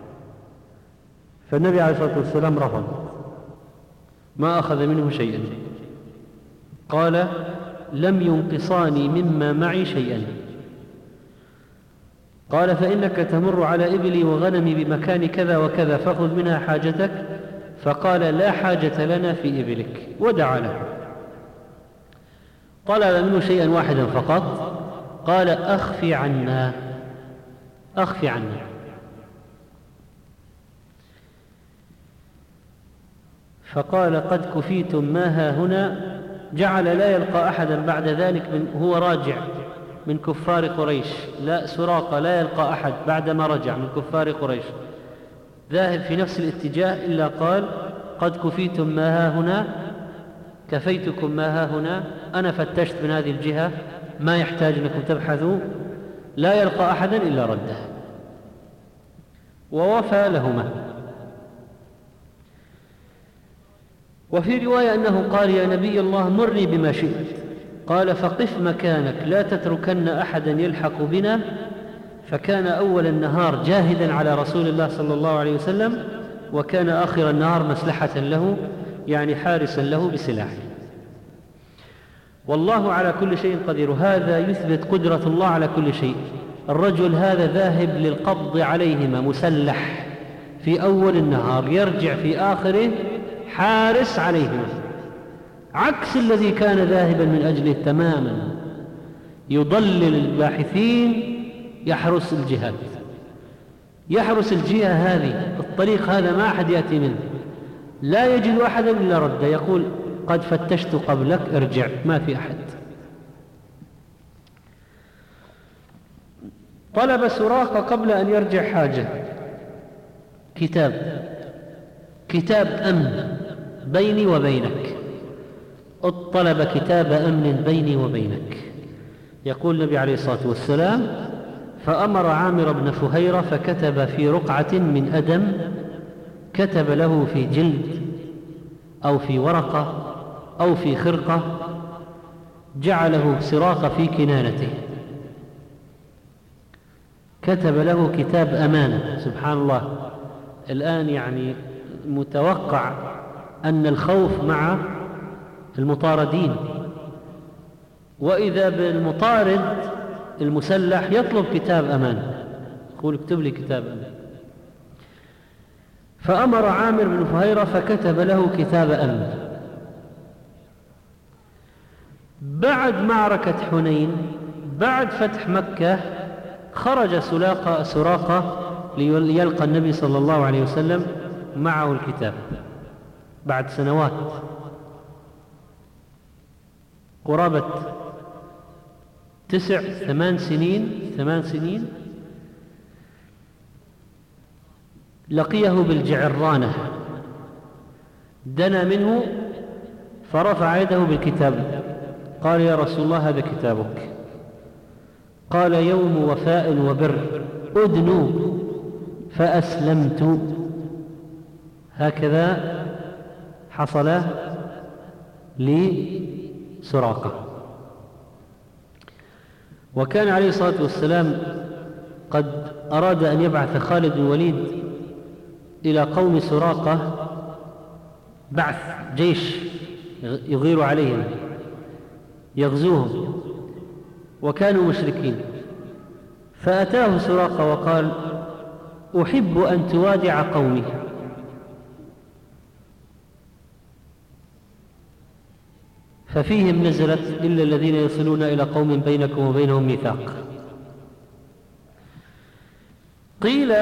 فالنبي عليه الصلاة والسلام رفض، ما أخذ منه شيئا. قال: لم ينقصاني مما معي شيئا. قال: فإنك تمر على إبلي وغنمي بمكان كذا وكذا فخذ منها حاجتك. فقال: لا حاجة لنا في إبلك، ودعا له. طلب منه شيئا واحدا فقط، قال: أخفي عنا أخفي عنا. فقال: قد كفيتم ما ها هنا. جعل لا يلقى أحدا بعد ذلك من هو راجع من كفار قريش. لا سراقة لا يلقى أحد بعدما رجع من كفار قريش ذاهب في نفس الاتجاه إلا قال: قد كفيتم ما ها هنا، كفيتكم ما ها هنا، أنا فتشت من هذه الجهة، ما يحتاج أنكم تبحثوا. لا يلقى أحدا إلا رده، ووفى لهما. وفي رواية أنه قال: يا نبي الله مرني بما شئت. قال: فقف مكانك لا تتركن أحدا يلحق بنا. فكان أول النهار جاهدا على رسول الله صلى الله عليه وسلم، وكان آخر النهار مسلحة له، يعني حارسا له بسلاحه. والله على كل شيء قدير. هذا يثبت قدرة الله على كل شيء. الرجل هذا ذاهب للقبض عليهما مسلح في أول النهار، يرجع في آخره حارس عليهما، عكس الذي كان ذاهبا من أجله تماما، يضلل الباحثين، يحرس الجهات، يحرس الجهة هذه، الطريق هذا ما أحد يأتي منه، لا يجد أحدا إلا رده، يقول: قد فتشت قبلك ارجع، ما في أحد. طلب سراقة قبل أن يرجع حاجة كتاب كتاب أمن بيني وبينك. طلب كتاب أمن بيني وبينك. يقول النبي عليه الصلاة والسلام: فأمر عامر بن فهيرة فكتب في رقعة من أدم، كتب له في جلد أو في ورقة أو في خرقة، جعله سراقة في كنانته، كتب له كتاب أمانة. سبحان الله، الآن يعني متوقع أن الخوف مع المطاردين، وإذا بالمطارد المسلح يطلب كتاب أمان، يقول اكتب لي كتاب أمان. فأمر عامر بن فهيرة فكتب له كتاب أمن. بعد معركة حنين، بعد فتح مكة، خرج سلاقة سراقة ليلقى النبي صلى الله عليه وسلم معه الكتاب بعد سنوات قرابة تسع ثمان سنين ثمان سنين لقيه بالجعرانة، دنا منه فرفع يده بالكتاب، قال يا رسول الله هذا كتابك. قال يوم وفاء وبر أدنو فأسلمت. هكذا حصل لسراقة. وكان عليه الصلاة والسلام قد أراد أن يبعث خالد بن الوليد إلى قوم سراقة بعث جيش يغير عليهم يغزوهم، وكانوا مشركين. فأتاه سراقة وقال أحب أن توادع قومي، ففيهم نزلت إلا الذين يصلون إلى قوم بينكم وبينهم ميثاق. قيل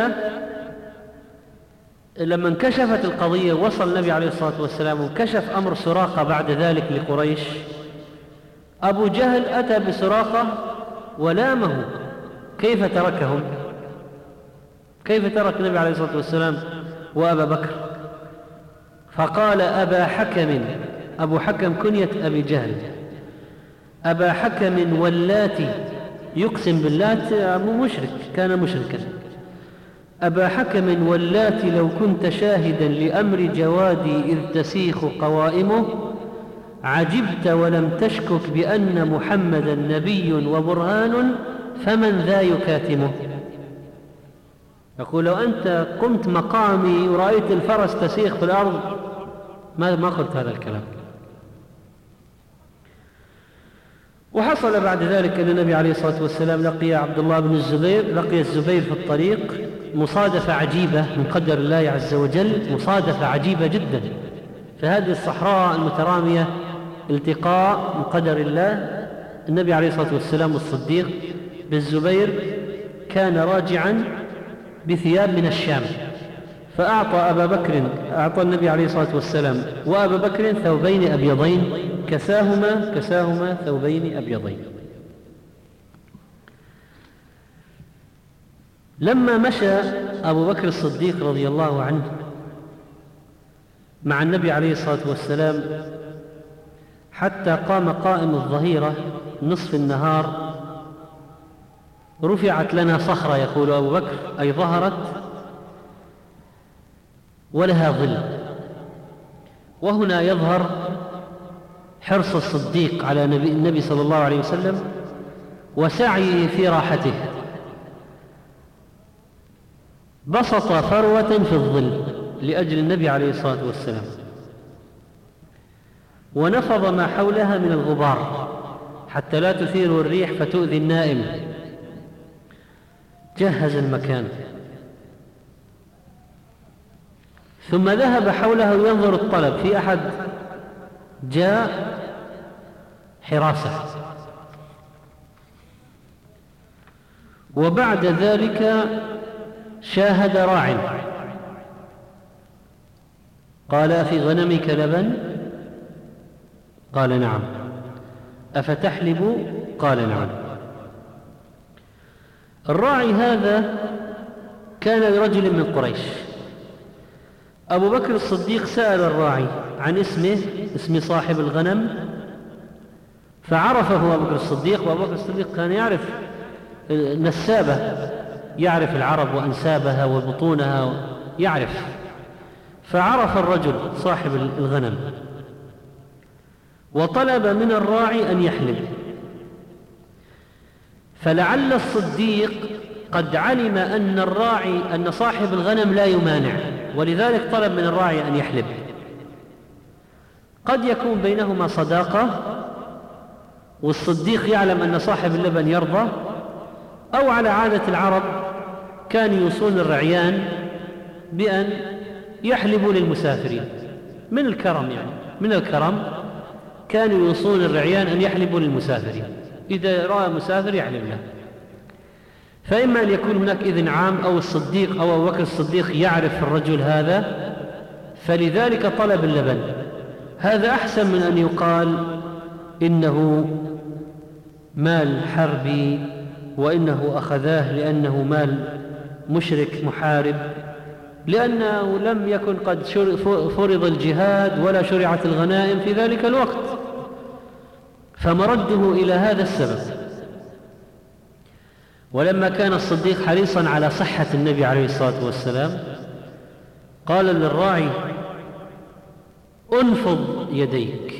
لما انكشفت القضية وصل النبي عليه الصلاة والسلام وانكشف أمر سراقة بعد ذلك لقريش، أبو جهل أتى بسراقة ولامه كيف تركهم، كيف ترك النبي عليه الصلاة والسلام وأبا بكر. فقال أبا حكم، أبو حكم كنية أبي جهل، أبا حكم واللاتي، يقسم باللات مشرك، كان مشركا. أبا حكم واللاتي لو كنت شاهدا لأمر جوادي إذ تسيخ قوائمه، عجبت ولم تشكك بأن محمدا نبي وبرهان، فمن ذا يكاتمه. يقول لو أنت قمت مقامي ورأيت الفرس تسيخ في الأرض ما ما قلت هذا الكلام. وحصل بعد ذلك أن النبي عليه الصلاة والسلام لقي عبد الله بن الزبير، لقي الزبير في الطريق، مصادفة عجيبة من قدر الله عز وجل، مصادفة عجيبة جدا في هذه الصحراء المترامية، التقاء من قدر الله. النبي عليه الصلاة والسلام الصديق بالزبير كان راجعا بثياب من الشام، فأعطى أبا بكر، أعطى النبي عليه الصلاة والسلام وأبا بكر ثوبين أبيضين، كساهما كساهما ثوبين أبيضين. لما مشى أبو بكر الصديق رضي الله عنه مع النبي عليه الصلاة والسلام حتى قام قائم الظهيرة نصف النهار، رفعت لنا صخرة، يقول أبو بكر، أي ظهرت ولها ظل. وهنا يظهر حرص الصديق على نبي النبي صلى الله عليه وسلم وسعيه في راحته. بسط فروة في الظل لأجل النبي عليه الصلاة والسلام، ونفض ما حولها من الغبار حتى لا تثير الريح فتؤذي النائم. جهز المكان، ثم ذهب حوله ينظر الطلب، في أحد جاء حراسة. وبعد ذلك شاهد راع قال أفي غنمك لبن؟ قال نعم. أفتحلب؟ قال نعم. الراعي هذا كان لرجل من قريش. أبو بكر الصديق سأل الراعي عن اسمه، اسم صاحب الغنم، فعرفه أبو بكر الصديق. وأبو بكر الصديق كان يعرف نسابة، يعرف العرب وأنسابها وبطونها يعرف، فعرف الرجل صاحب الغنم وطلب من الراعي أن يحلب. فلعل الصديق قد علم أن الراعي أن صاحب الغنم لا يمانع، ولذلك طلب من الراعي أن يحلب. قد يكون بينهما صداقة والصديق يعلم أن صاحب اللبن يرضى، أو على عادة العرب كانوا يوصون الرعيان بأن يحلبوا للمسافرين من الكرم، يعني من الكرم كانوا يوصون الرعيان أن يحلبوا للمسافرين، إذا رأى مسافر يحلب له. فإما أن يكون هناك إذن عام أو الصديق أو أبو بكر الصديق يعرف الرجل هذا فلذلك طلب اللبن. هذا أحسن من أن يقال إنه مال حربي وإنه أخذاه لأنه مال مشرك محارب، لأنه لم يكن قد فرض الجهاد ولا شرعت الغنائم في ذلك الوقت، فمرده إلى هذا السبب. ولما كان الصديق حريصا على صحة النبي عليه الصلاة والسلام قال للراعي: انفض يديك،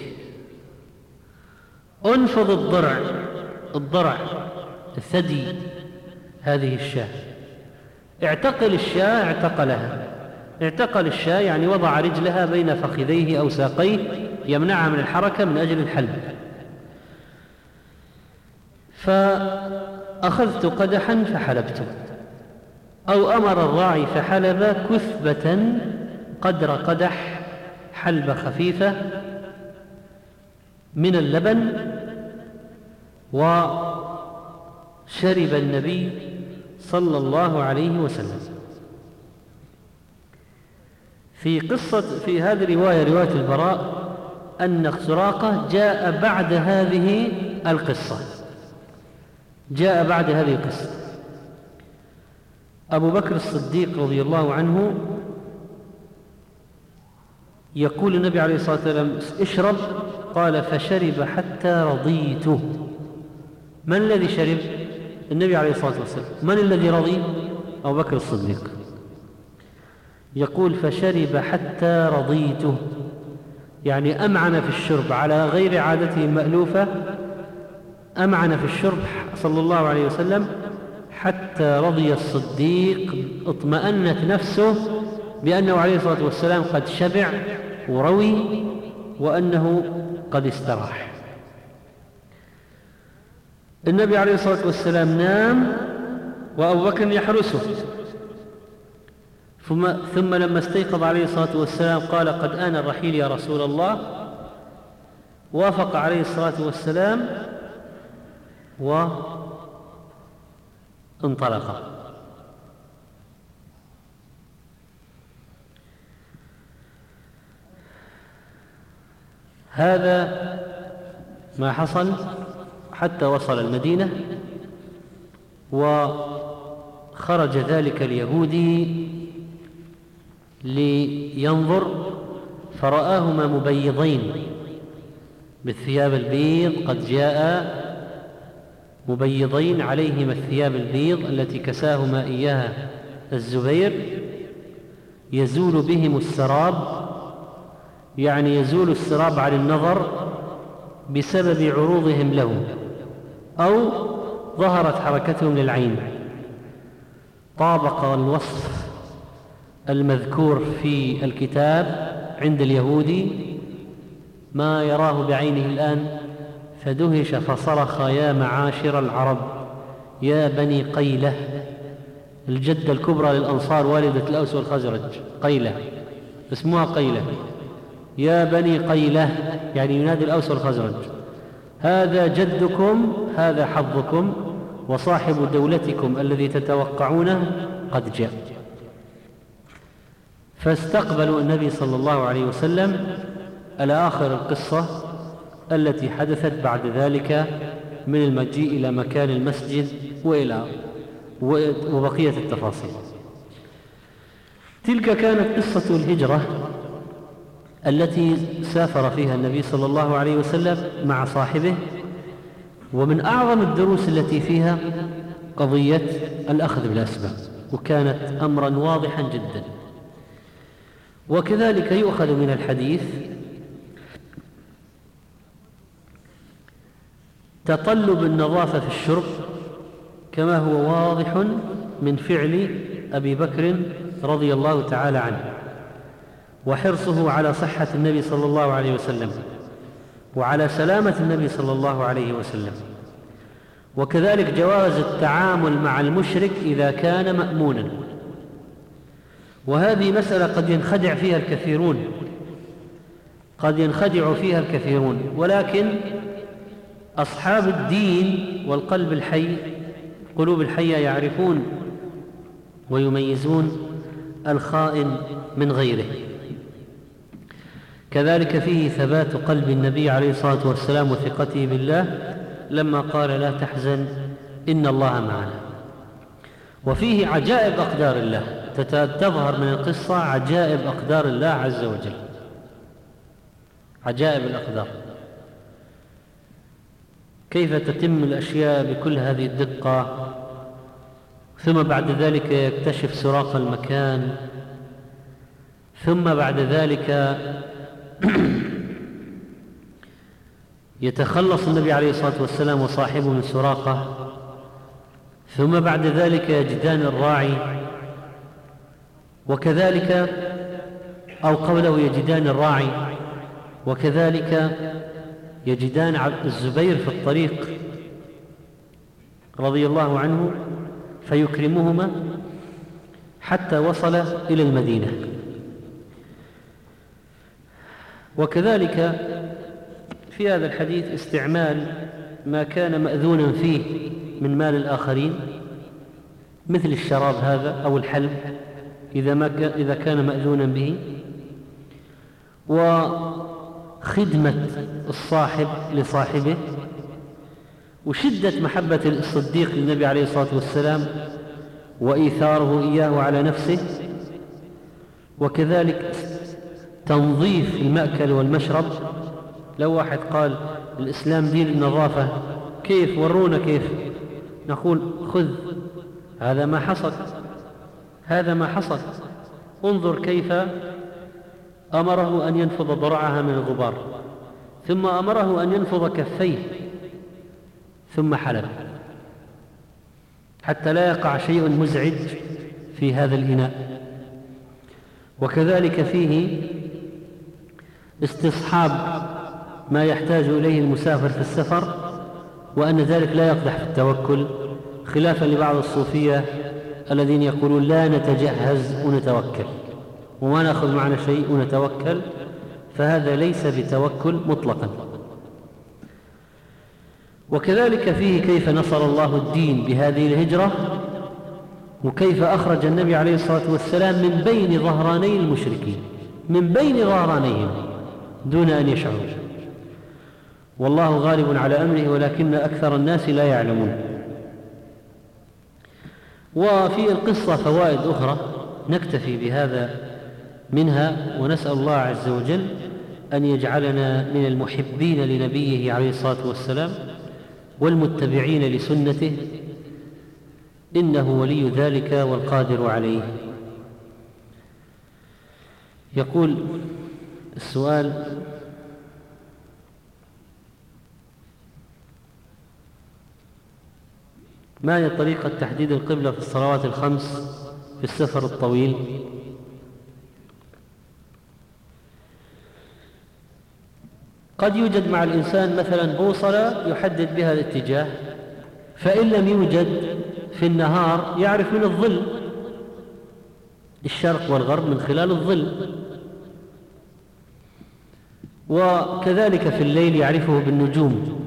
انفض الضرع، الضرع الثدي هذه الشاة، اعتقل الشاة، اعتقلها، اعتقل الشاة يعني وضع رجلها بين فخذيه أو ساقيه يمنعها من الحركة من أجل الحلب. فأخذت قدحا فحلبته، أو أمر الراعي فحلب كثبة قدر قدح حلبة خفيفة من اللبن، وشرب النبي صلى الله عليه وسلم. في قصة في هذه الرواية رواية البراء أن سراقة جاء بعد هذه القصة، جاء بعد هذه القصة. أبو بكر الصديق رضي الله عنه يقول النبي عليه الصلاة والسلام: اشرب، قال: فشرب حتى رضيته. من الذي شرب؟ النبي عليه الصلاة والسلام. من الذي رضي؟ أبو بكر الصديق. يقول: فشرب حتى رضيته، يعني أمعن في الشرب على غير عادته المألوفة، أمعن في الشرب صلى الله عليه وسلم حتى رضي الصديق، اطمأنت نفسه بأنه عليه الصلاة والسلام قد شبع وروي وأنه قد استراح. النبي عليه الصلاة والسلام نام وأبو بكر يحرسه، ثم, ثم لما استيقظ عليه الصلاة والسلام قال: قد آن الرحيل يا رسول الله. وافق عليه الصلاة والسلام وانطلق. هذا ما حصل حتى وصل المدينة، وخرج ذلك اليهودي لينظر فرآهما مبيضين بالثياب البيض، قد جاء مبيضين عليهما الثياب البيض التي كساهما إياها الزبير، يزول بهم السراب، يعني يزول السراب عن النظر بسبب عروضهم له، أو ظهرت حركتهم للعين. طابق الوصف المذكور في الكتاب عند اليهودي ما يراه بعينه الآن، فدهش فصرخ: يا معاشر العرب، يا بني قيلة، الجدة الكبرى للأنصار والدة الأوس والخزرج، قيلة اسمها قيلة، يا بني قيلة يعني ينادي الأوس والخزرج، هذا جدكم، هذا حظكم، وصاحب دولتكم الذي تتوقعونه قد جاء. فاستقبلوا النبي صلى الله عليه وسلم إلى آخر القصة التي حدثت بعد ذلك من المجيء إلى مكان المسجد وإلى وبقية التفاصيل. تلك كانت قصة الهجرة التي سافر فيها النبي صلى الله عليه وسلم مع صاحبه، ومن أعظم الدروس التي فيها قضية الأخذ بالأسباب، وكانت أمرا واضحا جدا. وكذلك يؤخذ من الحديث تطلب النظافة في الشرب كما هو واضح من فعل أبي بكر رضي الله تعالى عنه. وحرصه على صحة النبي صلى الله عليه وسلم وعلى سلامة النبي صلى الله عليه وسلم، وكذلك جواز التعامل مع المشرك إذا كان مأمونا. وهذه مسألة قد ينخدع فيها الكثيرون قد ينخدع فيها الكثيرون ولكن أصحاب الدين والقلب الحي القلوب الحية يعرفون ويميزون الخائن من غيره. كذلك فيه ثبات قلب النبي عليه الصلاة والسلام وثقته بالله لما قال لا تحزن إن الله معنا. وفيه عجائب أقدار الله، تظهر من القصة عجائب أقدار الله عز وجل، عجائب الأقدار، كيف تتم الأشياء بكل هذه الدقة. ثم بعد ذلك يكتشف سراق المكان، ثم بعد ذلك يتخلص النبي عليه الصلاة والسلام وصاحبه من سراقة، ثم بعد ذلك يجدان الراعي، وكذلك أو قوله يجدان الراعي، وكذلك يجدان عبد الزبير في الطريق رضي الله عنه فيكرمهما حتى وصل إلى المدينة. وكذلك في هذا الحديث استعمال ما كان مأذونا فيه من مال الآخرين مثل الشراب هذا أو الحلب إذا, ما إذا كان مأذونا به، وخدمة الصاحب لصاحبه، وشدة محبة الصديق للنبي عليه الصلاة والسلام وإيثاره إياه على نفسه، وكذلك تنظيف المأكل والمشرب. لو واحد قال الإسلام دين النظافة، كيف ورونا كيف، نقول خذ هذا ما حصل، هذا ما حصل، انظر كيف أمره أن ينفض ضرعها من الغبار، ثم أمره أن ينفض كفيه، ثم حلب حتى لا يقع شيء مزعج في هذا الإناء. وكذلك فيه استصحاب ما يحتاج إليه المسافر في السفر، وأن ذلك لا يقدح في التوكل، خلافا لبعض الصوفية الذين يقولون لا نتجهز ونتوكل وما نأخذ معنا شيء ونتوكل، فهذا ليس بتوكل مطلقا. وكذلك فيه كيف نصر الله الدين بهذه الهجرة، وكيف أخرج النبي عليه الصلاة والسلام من بين ظهراني المشركين، من بين ظهرانيهم دون أن يشعروا، والله غالب على أمره ولكن أكثر الناس لا يعلمون. وفي القصة فوائد أخرى نكتفي بهذا منها، ونسأل الله عز وجل أن يجعلنا من المحبين لنبيه عليه الصلاة والسلام والمتبعين لسنته، إنه ولي ذلك والقادر عليه. يقول السؤال: ما هي طريقة تحديد القبلة في الصلوات الخمس في السفر الطويل؟ قد يوجد مع الإنسان مثلا بوصلة يحدد بها الاتجاه، فإن لم يوجد في النهار يعرف من الظل الشرق والغرب من خلال الظل، وكذلك في الليل يعرفه بالنجوم.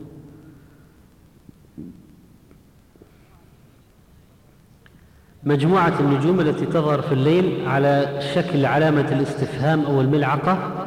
مجموعة النجوم التي تظهر في الليل على شكل علامة الاستفهام أو الملعقة،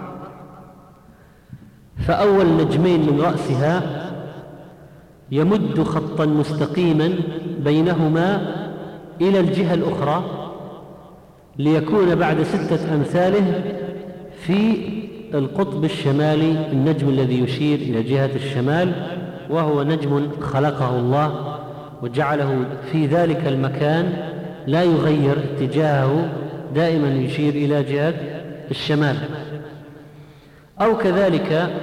فأول نجمين من رأسها يمد خطا مستقيما بينهما إلى الجهة الأخرى ليكون بعد ستة أمثاله في القطب الشمالي النجم الذي يشير إلى جهة الشمال، وهو نجم خلقه الله وجعله في ذلك المكان لا يغير اتجاهه، دائما يشير إلى جهة الشمال. أو كذلك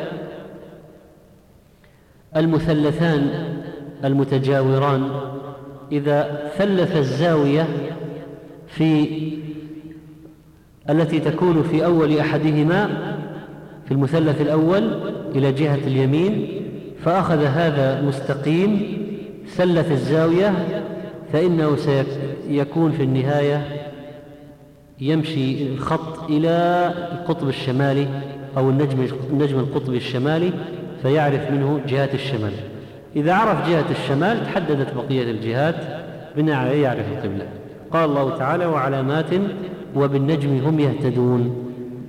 المثلثان المتجاوران إذا ثلث الزاوية في التي تكون في أول أحدهما في المثلث الأول إلى جهة اليمين، فأخذ هذا مستقيم سلة الزاوية، فإنه سيكون في النهاية يمشي الخط إلى القطب الشمالي أو النجم النجم القطبي الشمالي، فيعرف منه جهات الشمال. إذا عرف جهة الشمال تحددت بقية الجهات، بناء عليه يعرف القبلة. قال الله تعالى: وعلامات وبالنجم هم يهتدون.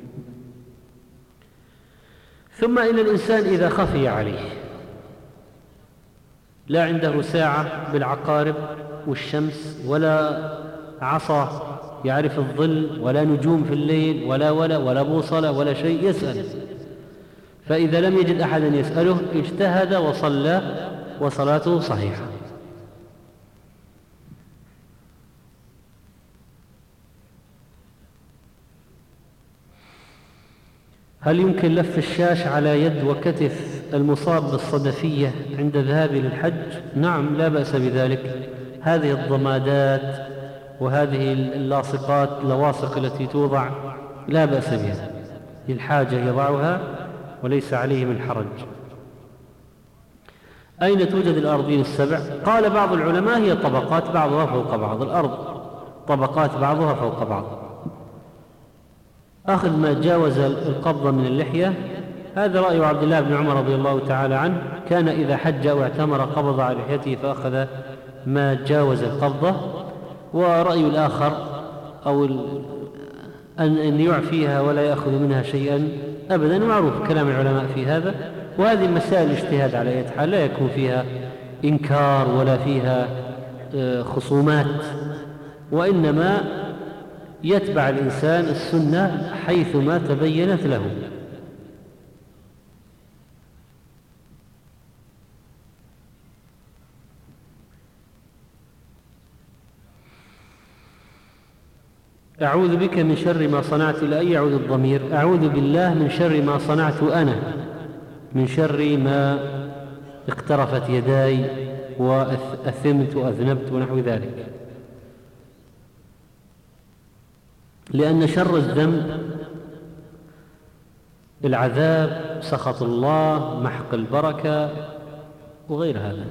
ثم إن الإنسان إذا خفي عليه، لا عنده ساعة بالعقارب والشمس، ولا عصا يعرف الظل، ولا نجوم في الليل، ولا ولا ولا بوصلة ولا شيء، يسأل. فإذا لم يجد أحدا يسأله اجتهد وصلى وصلاته صحيحة. هل يمكن لف الشاش على يد وكتف المصاب بالصدفية عند ذهابه للحج؟ نعم، لا بأس بذلك. هذه الضمادات وهذه اللاصقات اللواصق التي توضع لا بأس بها، للحاجة يضعها وليس عليه من حرج. أين توجد الأرضين السبع؟ قال بعض العلماء هي طبقات بعضها فوق بعض، الأرض طبقات بعضها فوق بعض. أخذ ما جاوز القبضة من اللحية، هذا رأي عبد الله بن عمر رضي الله تعالى عنه، كان إذا حج أو اعتمر قبض على لحيته فأخذ ما جاوز القبضة. ورأي الآخر أو أن يعفيها ولا يأخذ منها شيئا أبدا، معروف كلام العلماء في هذا. وهذه مسائل اجتهاد على أي حال، لا يكون فيها إنكار ولا فيها خصومات، وإنما يتبع الإنسان السنة حيثما تبينت له. أعوذ بك من شر ما صنعت، إلى أن يعود الضمير. أعوذ بالله من شر ما صنعت أنا، من شر ما اقترفت يداي وأثمت وأذنبت ونحو ذلك، لأن شر الذنب العذاب، سخط الله، محق البركة وغير هذا.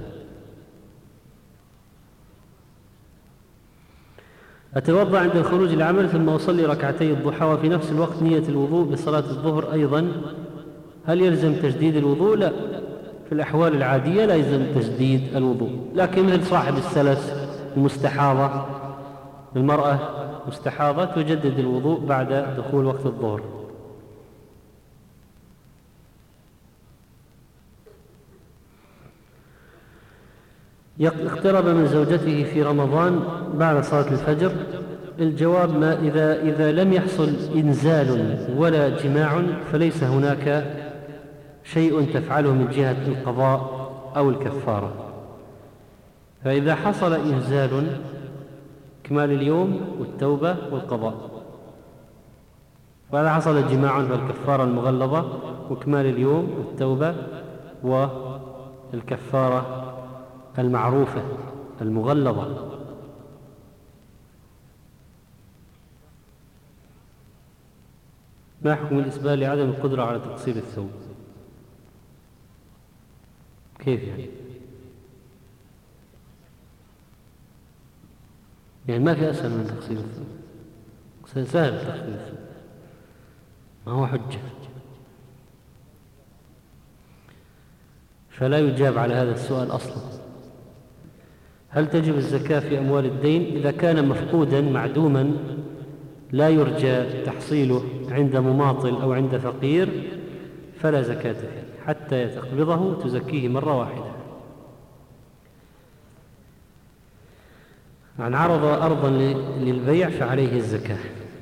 أتوضأ عند الخروج العمل ثم أصلي ركعتي الضحى وفي نفس الوقت نية الوضوء بصلاة الظهر أيضا، هل يلزم تجديد الوضوء؟ لا، في الأحوال العادية لا يلزم تجديد الوضوء، لكن مثل صاحب السلس، المستحاضة، المرأة مستحاضة تجدد الوضوء بعد دخول وقت الظهر. اقترب من زوجته في رمضان بعد صلاة الفجر. الجواب: ما إذا, إذا لم يحصل إنزال ولا جماع فليس هناك شيء تفعله من جهة القضاء أو الكفارة. فإذا حصل إنزال، إكمال اليوم والتوبة والقضاء. وإذا حصل جماع فالكفارة المغلظة وإكمال اليوم والتوبة والكفارة المعروفة المغلظة. ما حكم الإسبال لعدم القدرة على تقصير الثوب؟ كيف يعني؟ يعني ما في أسهل من تقصير الثوب، سهل تقصير الثوب، ما هو حجة. فلا يجاب على هذا السؤال أصلا. هل تجب الزكاة في أموال الدين؟ إذا كان مفقودا معدوما لا يرجى تحصيله عند مماطل أو عند فقير فلا زكاة فيه حتى تقبضه تزكيه مرة واحدة. عن عرض أرضا للبيع فعليه الزكاة.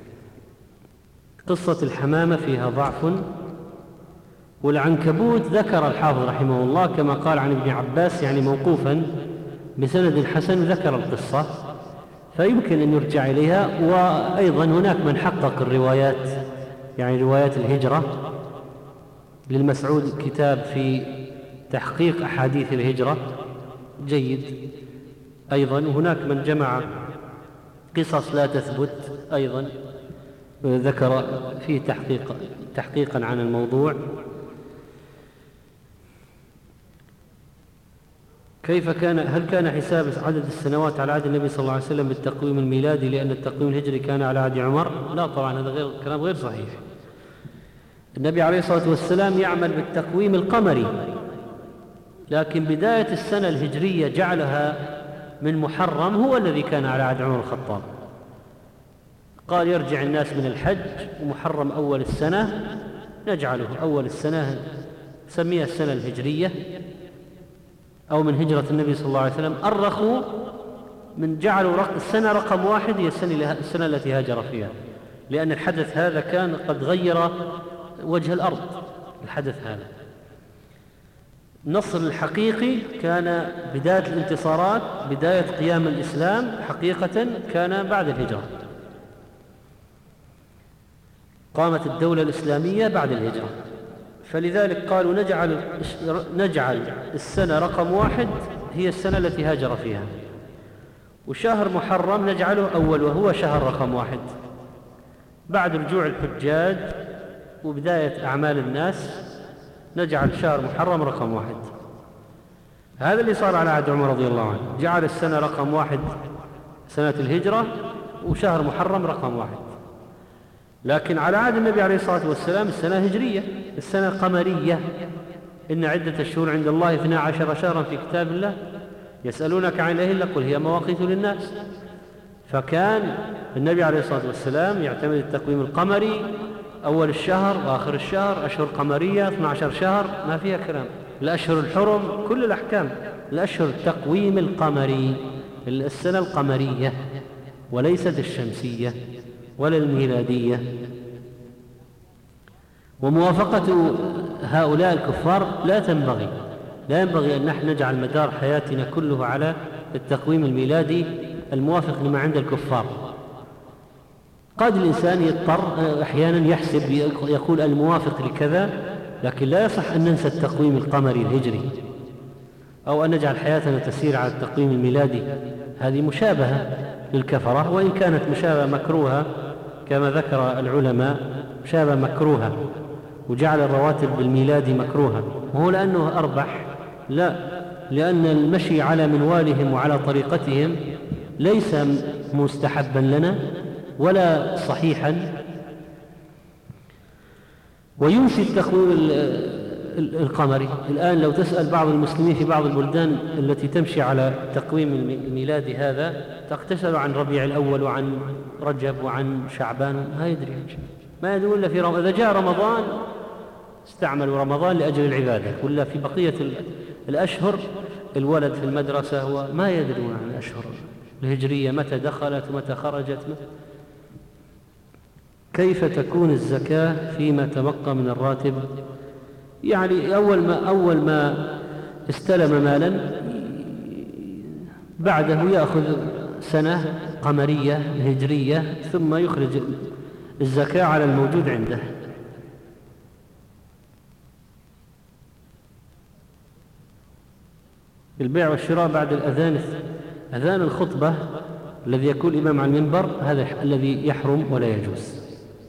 قصة الحمامة فيها ضعف. والعنكبوت ذكر الحافظ رحمه الله كما قال عن ابن عباس، يعني موقوفا بسند حسن، ذكر القصة فيمكن أن يرجع إليها. وأيضا هناك من حقق الروايات، يعني روايات الهجرة للمسعود، كتاب في تحقيق أحاديث الهجرة جيد أيضا. هناك من جمع قصص لا تثبت أيضا ذكر فيه تحقيق تحقيقا عن الموضوع. كيف كان هل كان حساب عدد السنوات على عهد النبي صلى الله عليه وسلم بالتقويم الميلادي لأن التقويم الهجري كان على عهد عمر؟ لا طبعا، هذا غير كلام غير صحيح. النبي عليه الصلاة والسلام يعمل بالتقويم القمري، لكن بداية السنة الهجرية جعلها من محرم هو الذي كان على عهد عمر الخطاب. قال يرجع الناس من الحج ومحرم أول السنة نجعله أول السنة، سميها السنة الهجرية أو من هجرة النبي صلى الله عليه وسلم. أرخوا من جعلوا السنة رقم واحد هي السنة التي هاجر فيها، لأن الحدث هذا كان قد غير وجه الأرض. الحدث هذا النصر الحقيقي كان بداية الانتصارات، بداية قيام الإسلام حقيقة كان بعد الهجرة. قامت الدولة الإسلامية بعد الهجرة، فلذلك قالوا نجعل نجعل السنة رقم واحد هي السنة التي هاجر فيها، وشهر محرم نجعله أول وهو شهر رقم واحد بعد رجوع الحجاج وبداية أعمال الناس. نجعل شهر محرم رقم واحد. هذا اللي صار على عهد عمر رضي الله عنه، جعل السنة رقم واحد سنة الهجرة وشهر محرم رقم واحد. لكن على عهد النبي عليه الصلاة والسلام السنة هجرية، السنة قمرية. إن عدة الشهور عند الله اثنا عشر شهرا في كتاب الله يسألونك عن الأهلة قل هي مواقيت للناس. فكان النبي عليه الصلاة والسلام يعتمد التقويم القمري، أول الشهر وآخر الشهر، أشهر قمرية اثنا عشر شهر ما فيها كلام. الأشهر الحرم كل الأحكام، الأشهر التقويم القمري، السنة القمرية وليست الشمسية ولا الميلادية. وموافقة هؤلاء الكفار لا تنبغي، لا ينبغي أن نحن نجعل مدار حياتنا كله على التقويم الميلادي الموافق لما عند الكفار. قد الإنسان يضطر أحيانا يحسب يقول الموافق لكذا، لكن لا يصح أن ننسى التقويم القمري الهجري أو أن نجعل حياتنا تسير على التقويم الميلادي. هذه مشابهة للكفرة، وإن كانت مشابهة مكروهة كما ذكر العلماء، مشابهة مكروهة، وجعل الرواتب بالميلادي مكروهة. وهو لأنه أربح؟ لا، لأن المشي على منوالهم وعلى طريقتهم ليس مستحبا لنا ولا صحيحا. وينسي التقويم القمري. الآن لو تسأل بعض المسلمين في بعض البلدان التي تمشي على التقويم الميلادي هذا، تسأل عن ربيع الأول وعن رجب وعن شعبان، ما يدري ما يدري إلا في رمضان. إذا جاء رمضان استعملوا رمضان لأجل العبادة، ولا في بقية الأشهر الولد في المدرسة وما يدرون عن الأشهر الهجرية متى دخلت ومتى خرجت. كيف تكون الزكاة فيما تبقى من الراتب؟ يعني أول ما أول ما استلم مالا بعده يأخذ سنة قمرية هجرية ثم يخرج الزكاة على الموجود عنده. البيع والشراء بعد الأذان، أذان الخطبة الذي يكون الإمام على المنبر هذا الذي يحرم ولا يجوز.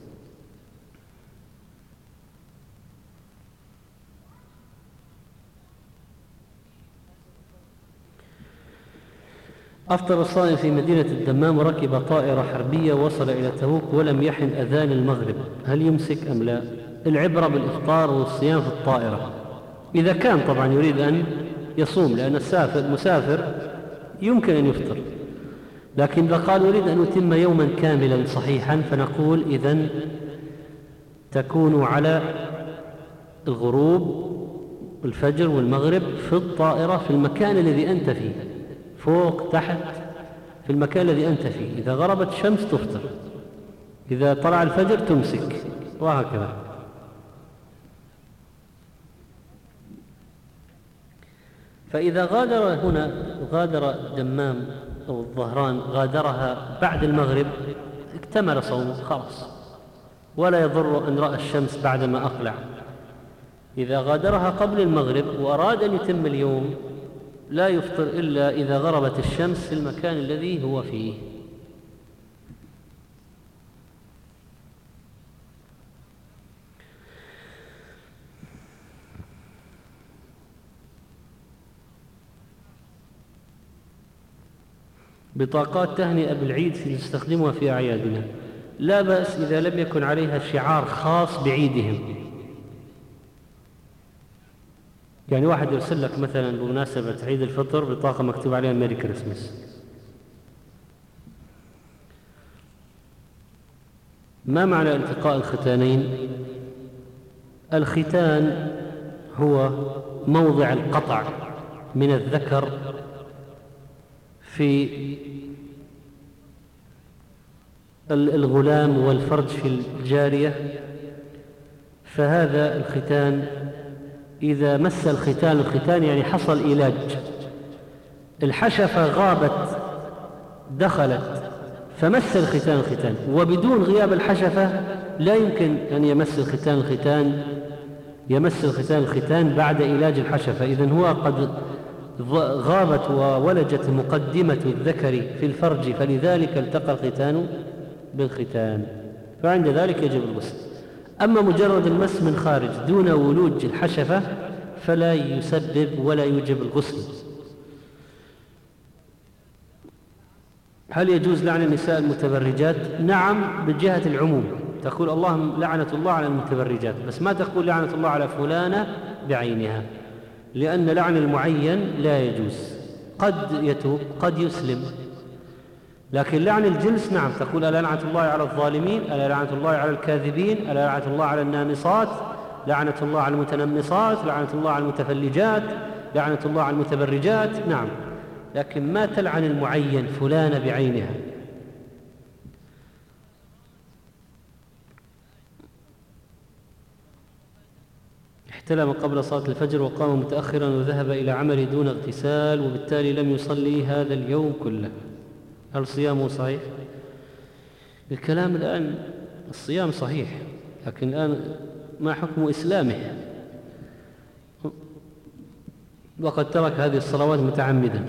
أفطر الصائم في مدينة الدمام وركب طائرة حربية ووصل إلى تبوك ولم يحن أذان المغرب، هل يمسك أم لا؟ العبرة بالإفطار والصيام في الطائرة إذا كان طبعا يريد أن يصوم، لأن السافر المسافر يمكن أن يفطر. لكن إذا قال يريد أن يتم يوما كاملا صحيحا فنقول إذن تكون على الغروب الفجر والمغرب في الطائرة في المكان الذي أنت فيه، فوق تحت في المكان الذي أنت فيه. إذا غربت الشمس تفطر، إذا طلع الفجر تمسك، وهكذا. فإذا غادر هنا غادر دمام أو الظهران غادرها بعد المغرب اكتمل صومه خلاص، ولا يضر أن رأى الشمس بعدما أقلع. إذا غادرها قبل المغرب وأراد أن يتم اليوم لا يفطر إلا إذا غربت الشمس في المكان الذي هو فيه. بطاقات تهنئة بالعيد نستخدمها في أعيادنا، لا بأس إذا لم يكن عليها شعار خاص بعيدهم. يعني واحد يرسل لك مثلا بمناسبة عيد الفطر بطاقة مكتوب عليها ميري كريسمس. ما معنى التقاء الختانين؟ الختان هو موضع القطع من الذكر في الغلام والفرج في الجارية، فهذا الختان إذا مس الختان الختان يعني حصل إيلاج، الحشفة غابت دخلت فمس الختان الختان، وبدون غياب الحشفة لا يمكن أن يمس الختان الختان يمس الختان الختان بعد إيلاج الحشفة. إذن هو قد غابت وولجت مقدمة الذكر في الفرج، فلذلك التقى الختان بالختان، فعند ذلك يجب الغسل. أما مجرد المس من خارج دون ولوج الحشفة فلا يسبب ولا يوجب الغسل. هل يجوز لعن النساء المتبرجات؟ نعم، بجهة العموم، تقول اللهم لعنة الله على المتبرجات، بس ما تقول لعنة الله على فلانة بعينها، لأن لعن المعين لا يجوز، قد يتوب قد يسلم. لكن لعن الجنس نعم، تقول ألا لعنة الله على الظالمين، ألا لعنة الله على الكاذبين، ألا لعنة الله على النامصات، لعنة الله على المتنمصات، لعنة الله على المتفلجات، لعنة الله على المتبرجات، نعم، لكن ما تلعن المعين فلان بعينها. احتلم قبل صلاة الفجر وقام متأخرا وذهب إلى عمله دون اغتسال وبالتالي لم يصلي هذا اليوم كله، هل صيامه صحيح؟ الكلام الآن الصيام صحيح، لكن الآن ما حكم إسلامه؟ وقد ترك هذه الصلوات متعمدا،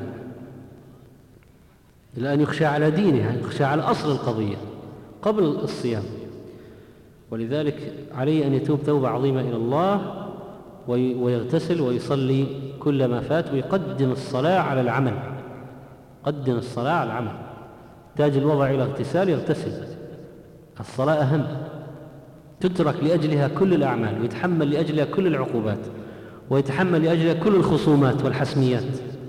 الآن يخشى على دينه، يخشى على أصل القضية قبل الصيام، ولذلك عليه أن يتوب توبة عظيمة إلى الله ويغتسل ويصلي كل ما فات ويقدم الصلاة على العمل، قدم الصلاة على العمل، تاج الوضع إلى اغتسال يغتسل، الصلاة أهم، تترك لأجلها كل الأعمال ويتحمل لأجلها كل العقوبات ويتحمل لأجلها كل الخصومات والحسميات.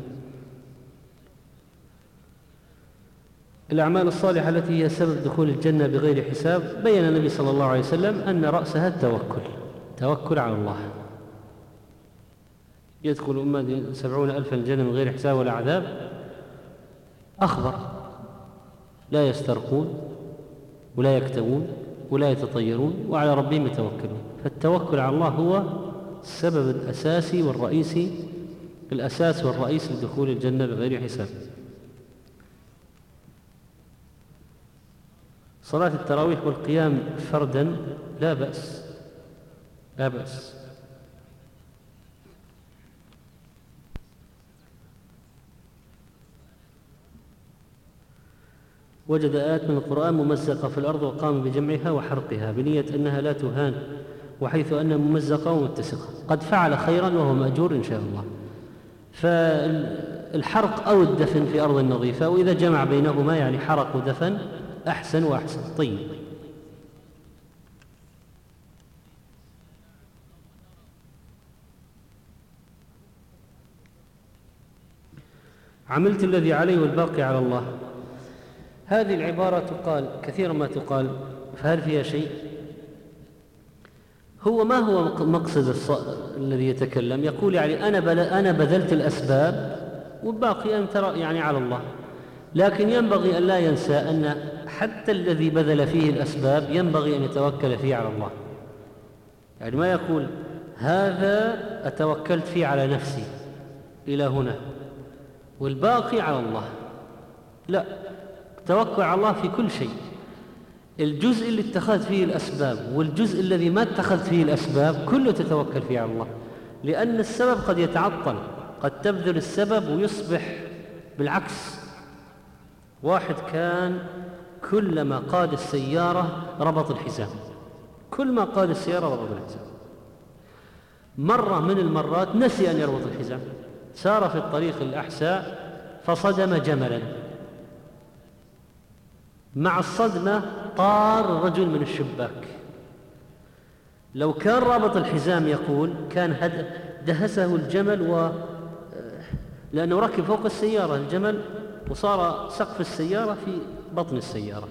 الأعمال الصالحة التي هي سبب دخول الجنة بغير حساب، بيّن النبي صلى الله عليه وسلم أن رأسها التوكل، توكل على الله. يدخل أمة سبعون ألفا الجنة من غير حساب ولا عذاب، أخبر لا يسترقون ولا يكتوون ولا يتطيرون وعلى ربهم يتوكلون. فالتوكل على الله هو السبب الأساسي والرئيسي، الأساس والرئيس لدخول الجنة بغير حساب. صلاة التراويح والقيام فردا لا بأس، لا بأس. وجد آيات من القرآن ممزقة في الأرض وقام بجمعها وحرقها بنية أنها لا تهان، وحيث أنها ممزقة ومتسقة قد فعل خيرا وهو مأجور إن شاء الله. فالحرق أو الدفن في أرض نظيفة، وإذا جمع بينهما يعني حرق ودفن أحسن وأحسن. طيب، عملت الذي عليه والباقي على الله، هذه العبارة تقال كثيرا ما تقال، فهل فيها شيء؟ هو ما هو مقصد الص... الذي يتكلم؟ يقول يعني أنا, بل... أنا بذلت الأسباب والباقي أن ترى يعني على الله، لكن ينبغي أن لا ينسى أن حتى الذي بذل فيه الأسباب ينبغي أن يتوكل فيه على الله. يعني ما يقول هذا أتوكلت فيه على نفسي إلى هنا والباقي على الله، لا، توكل على الله في كل شيء. الجزء اللي اتخذت فيه الأسباب والجزء الذي ما اتخذت فيه الأسباب كله تتوكل فيه على الله، لأن السبب قد يتعطل، قد تبذل السبب ويصبح بالعكس. واحد كان كلما قاد السيارة ربط الحزام، كل ما قاد السيارة ربط الحزام، مرة من المرات نسي أن يربط الحزام، سار في الطريق الأحساء فصدم جملا مع الصدمة طار الرجل من الشباك. لو كان رابط الحزام يقول كان دهسه الجمل، و لأنه ركب فوق السيارة الجمل وصار سقف السيارة في بطن السيارة.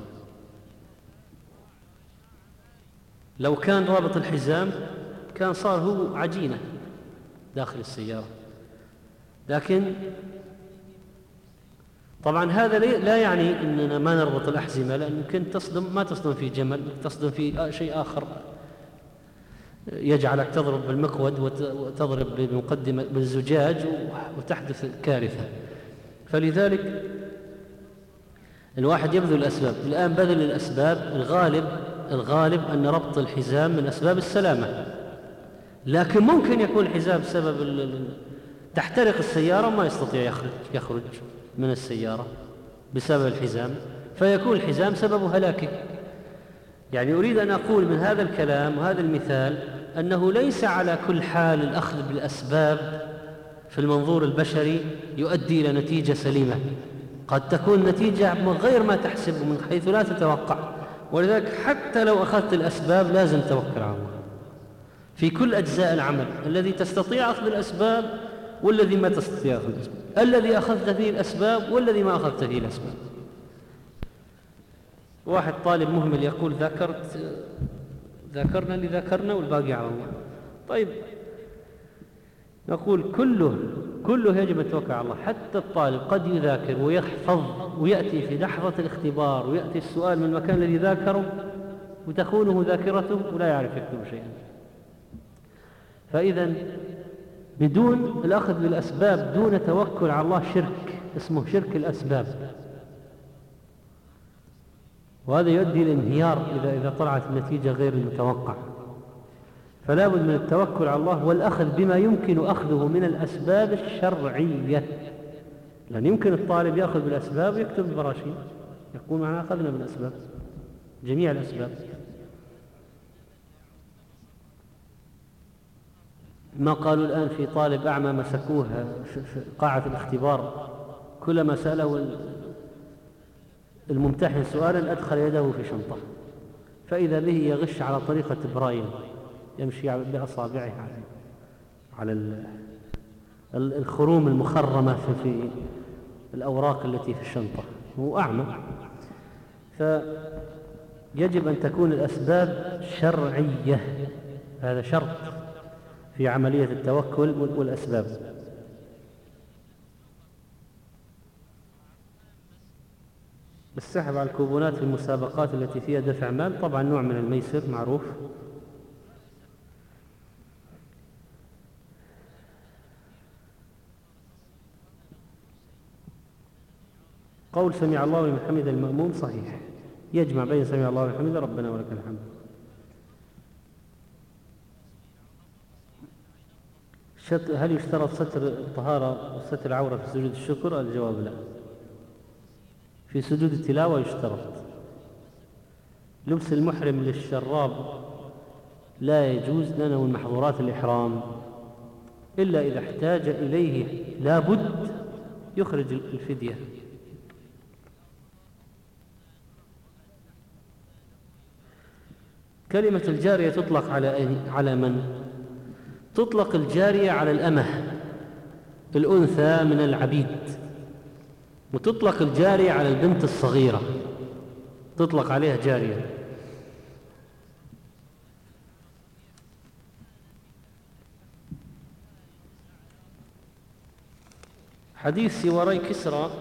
لو كان رابط الحزام كان صار هو عجينة داخل السيارة. لكن طبعا هذا لا يعني أننا ما نربط الأحزمة، لأن يمكن تصدم ما تصدم في جمل، تصدم في شيء آخر يجعلك تضرب بالمقود وتضرب بمقدمة بالزجاج وتحدث كارثة. فلذلك الواحد يبذل الأسباب. الآن بذل الأسباب الغالب الغالب أن ربط الحزام من أسباب السلامة، لكن ممكن يكون الحزام سبب تحترق السيارة وما يستطيع يخرج يخرج من السيارة بسبب الحزام، فيكون الحزام سبب هلاكه. يعني أريد أن أقول من هذا الكلام وهذا المثال أنه ليس على كل حال الأخذ بالأسباب في المنظور البشري يؤدي إلى نتيجة سليمة. قد تكون نتيجة من غير ما تحسب من حيث لا تتوقع. ولذلك حتى لو أخذت الأسباب لازم توكل على الله في كل أجزاء العمل، الذي تستطيع أخذ الأسباب والذي ما تستطيع أخذ الأسباب، الذي أخذت فيه الأسباب والذي ما أخذت فيه الأسباب. واحد طالب مهمل يقول ذاكرت ذاكرنا اللي ذاكرنا والباقي على الله. طيب نقول كله كله يجب أن توكل على الله. حتى الطالب قد يذاكر ويحفظ ويأتي في لحظة الاختبار ويأتي السؤال من المكان الذي ذاكره وتخونه ذاكرته ولا يعرف يكتب شيئا. فإذا بدون الأخذ بالأسباب دون توكل على الله شرك، اسمه شرك الأسباب، وهذا يؤدي إلى انهيار إذا إذا طلعت النتيجة غير المتوقع. فلا بد من التوكل على الله والأخذ بما يمكن أخذه من الأسباب الشرعية، لأن يمكن الطالب يأخذ بالأسباب ويكتب البراشيم يقول معنا أخذنا بالأسباب جميع الأسباب. ما قالوا الآن في طالب أعمى مسكوه في قاعة الاختبار، كلما سأله الممتحن سؤالا أدخل يده في شنطة، فإذا به يغش على طريقة برايل، يمشي بأصابعه على الخروم المخرمة في الأوراق التي في الشنطة، هو أعمى. فيجب أن تكون الأسباب شرعية، هذا شرط في عملية التوكل والأسباب. السحب على الكوبونات في المسابقات التي فيها دفع مال طبعا نوع من الميسر معروف. قول سمع الله لمن حمده المأموم صحيح، يجمع بين سمع الله لمن حمده ربنا ولك الحمد. هل يشترط ستر الطهارة وستر العورة في سجود الشكر؟ الجواب لا. في سجود التلاوة يشترط. لبس المحرم للشراب لا يجوز لنا من محظورات الإحرام إلا إذا احتاج إليه لابد يخرج الفدية. كلمة الجارية تطلق على على من؟ تطلق الجارية على الأمة الأنثى من العبيد، وتطلق الجارية على البنت الصغيرة، تطلق عليها جارية. حديث سواري كسرى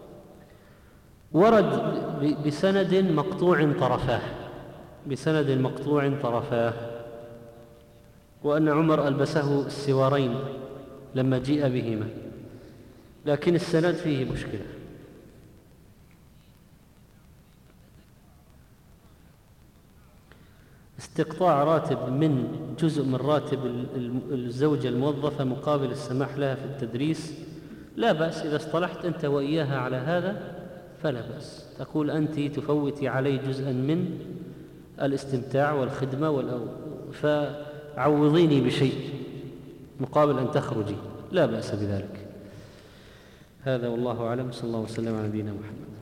ورد بسند مقطوع طرفاه بسند مقطوع طرفاه وأن عمر ألبسه السوارين لما جيء بهما، لكن السند فيه مشكلة. استقطاع راتب من جزء من راتب الزوجة الموظفة مقابل السماح لها في التدريس لا بأس، إذا اصطلحت أنت وإياها على هذا فلا بأس. تقول أنت تفوتي علي جزءا من الاستمتاع والخدمة والأو... فعوضيني بشيء مقابل أن تخرجي، لا بأس بذلك. هذا والله أعلم، صلى الله وسلم على نبينا محمد.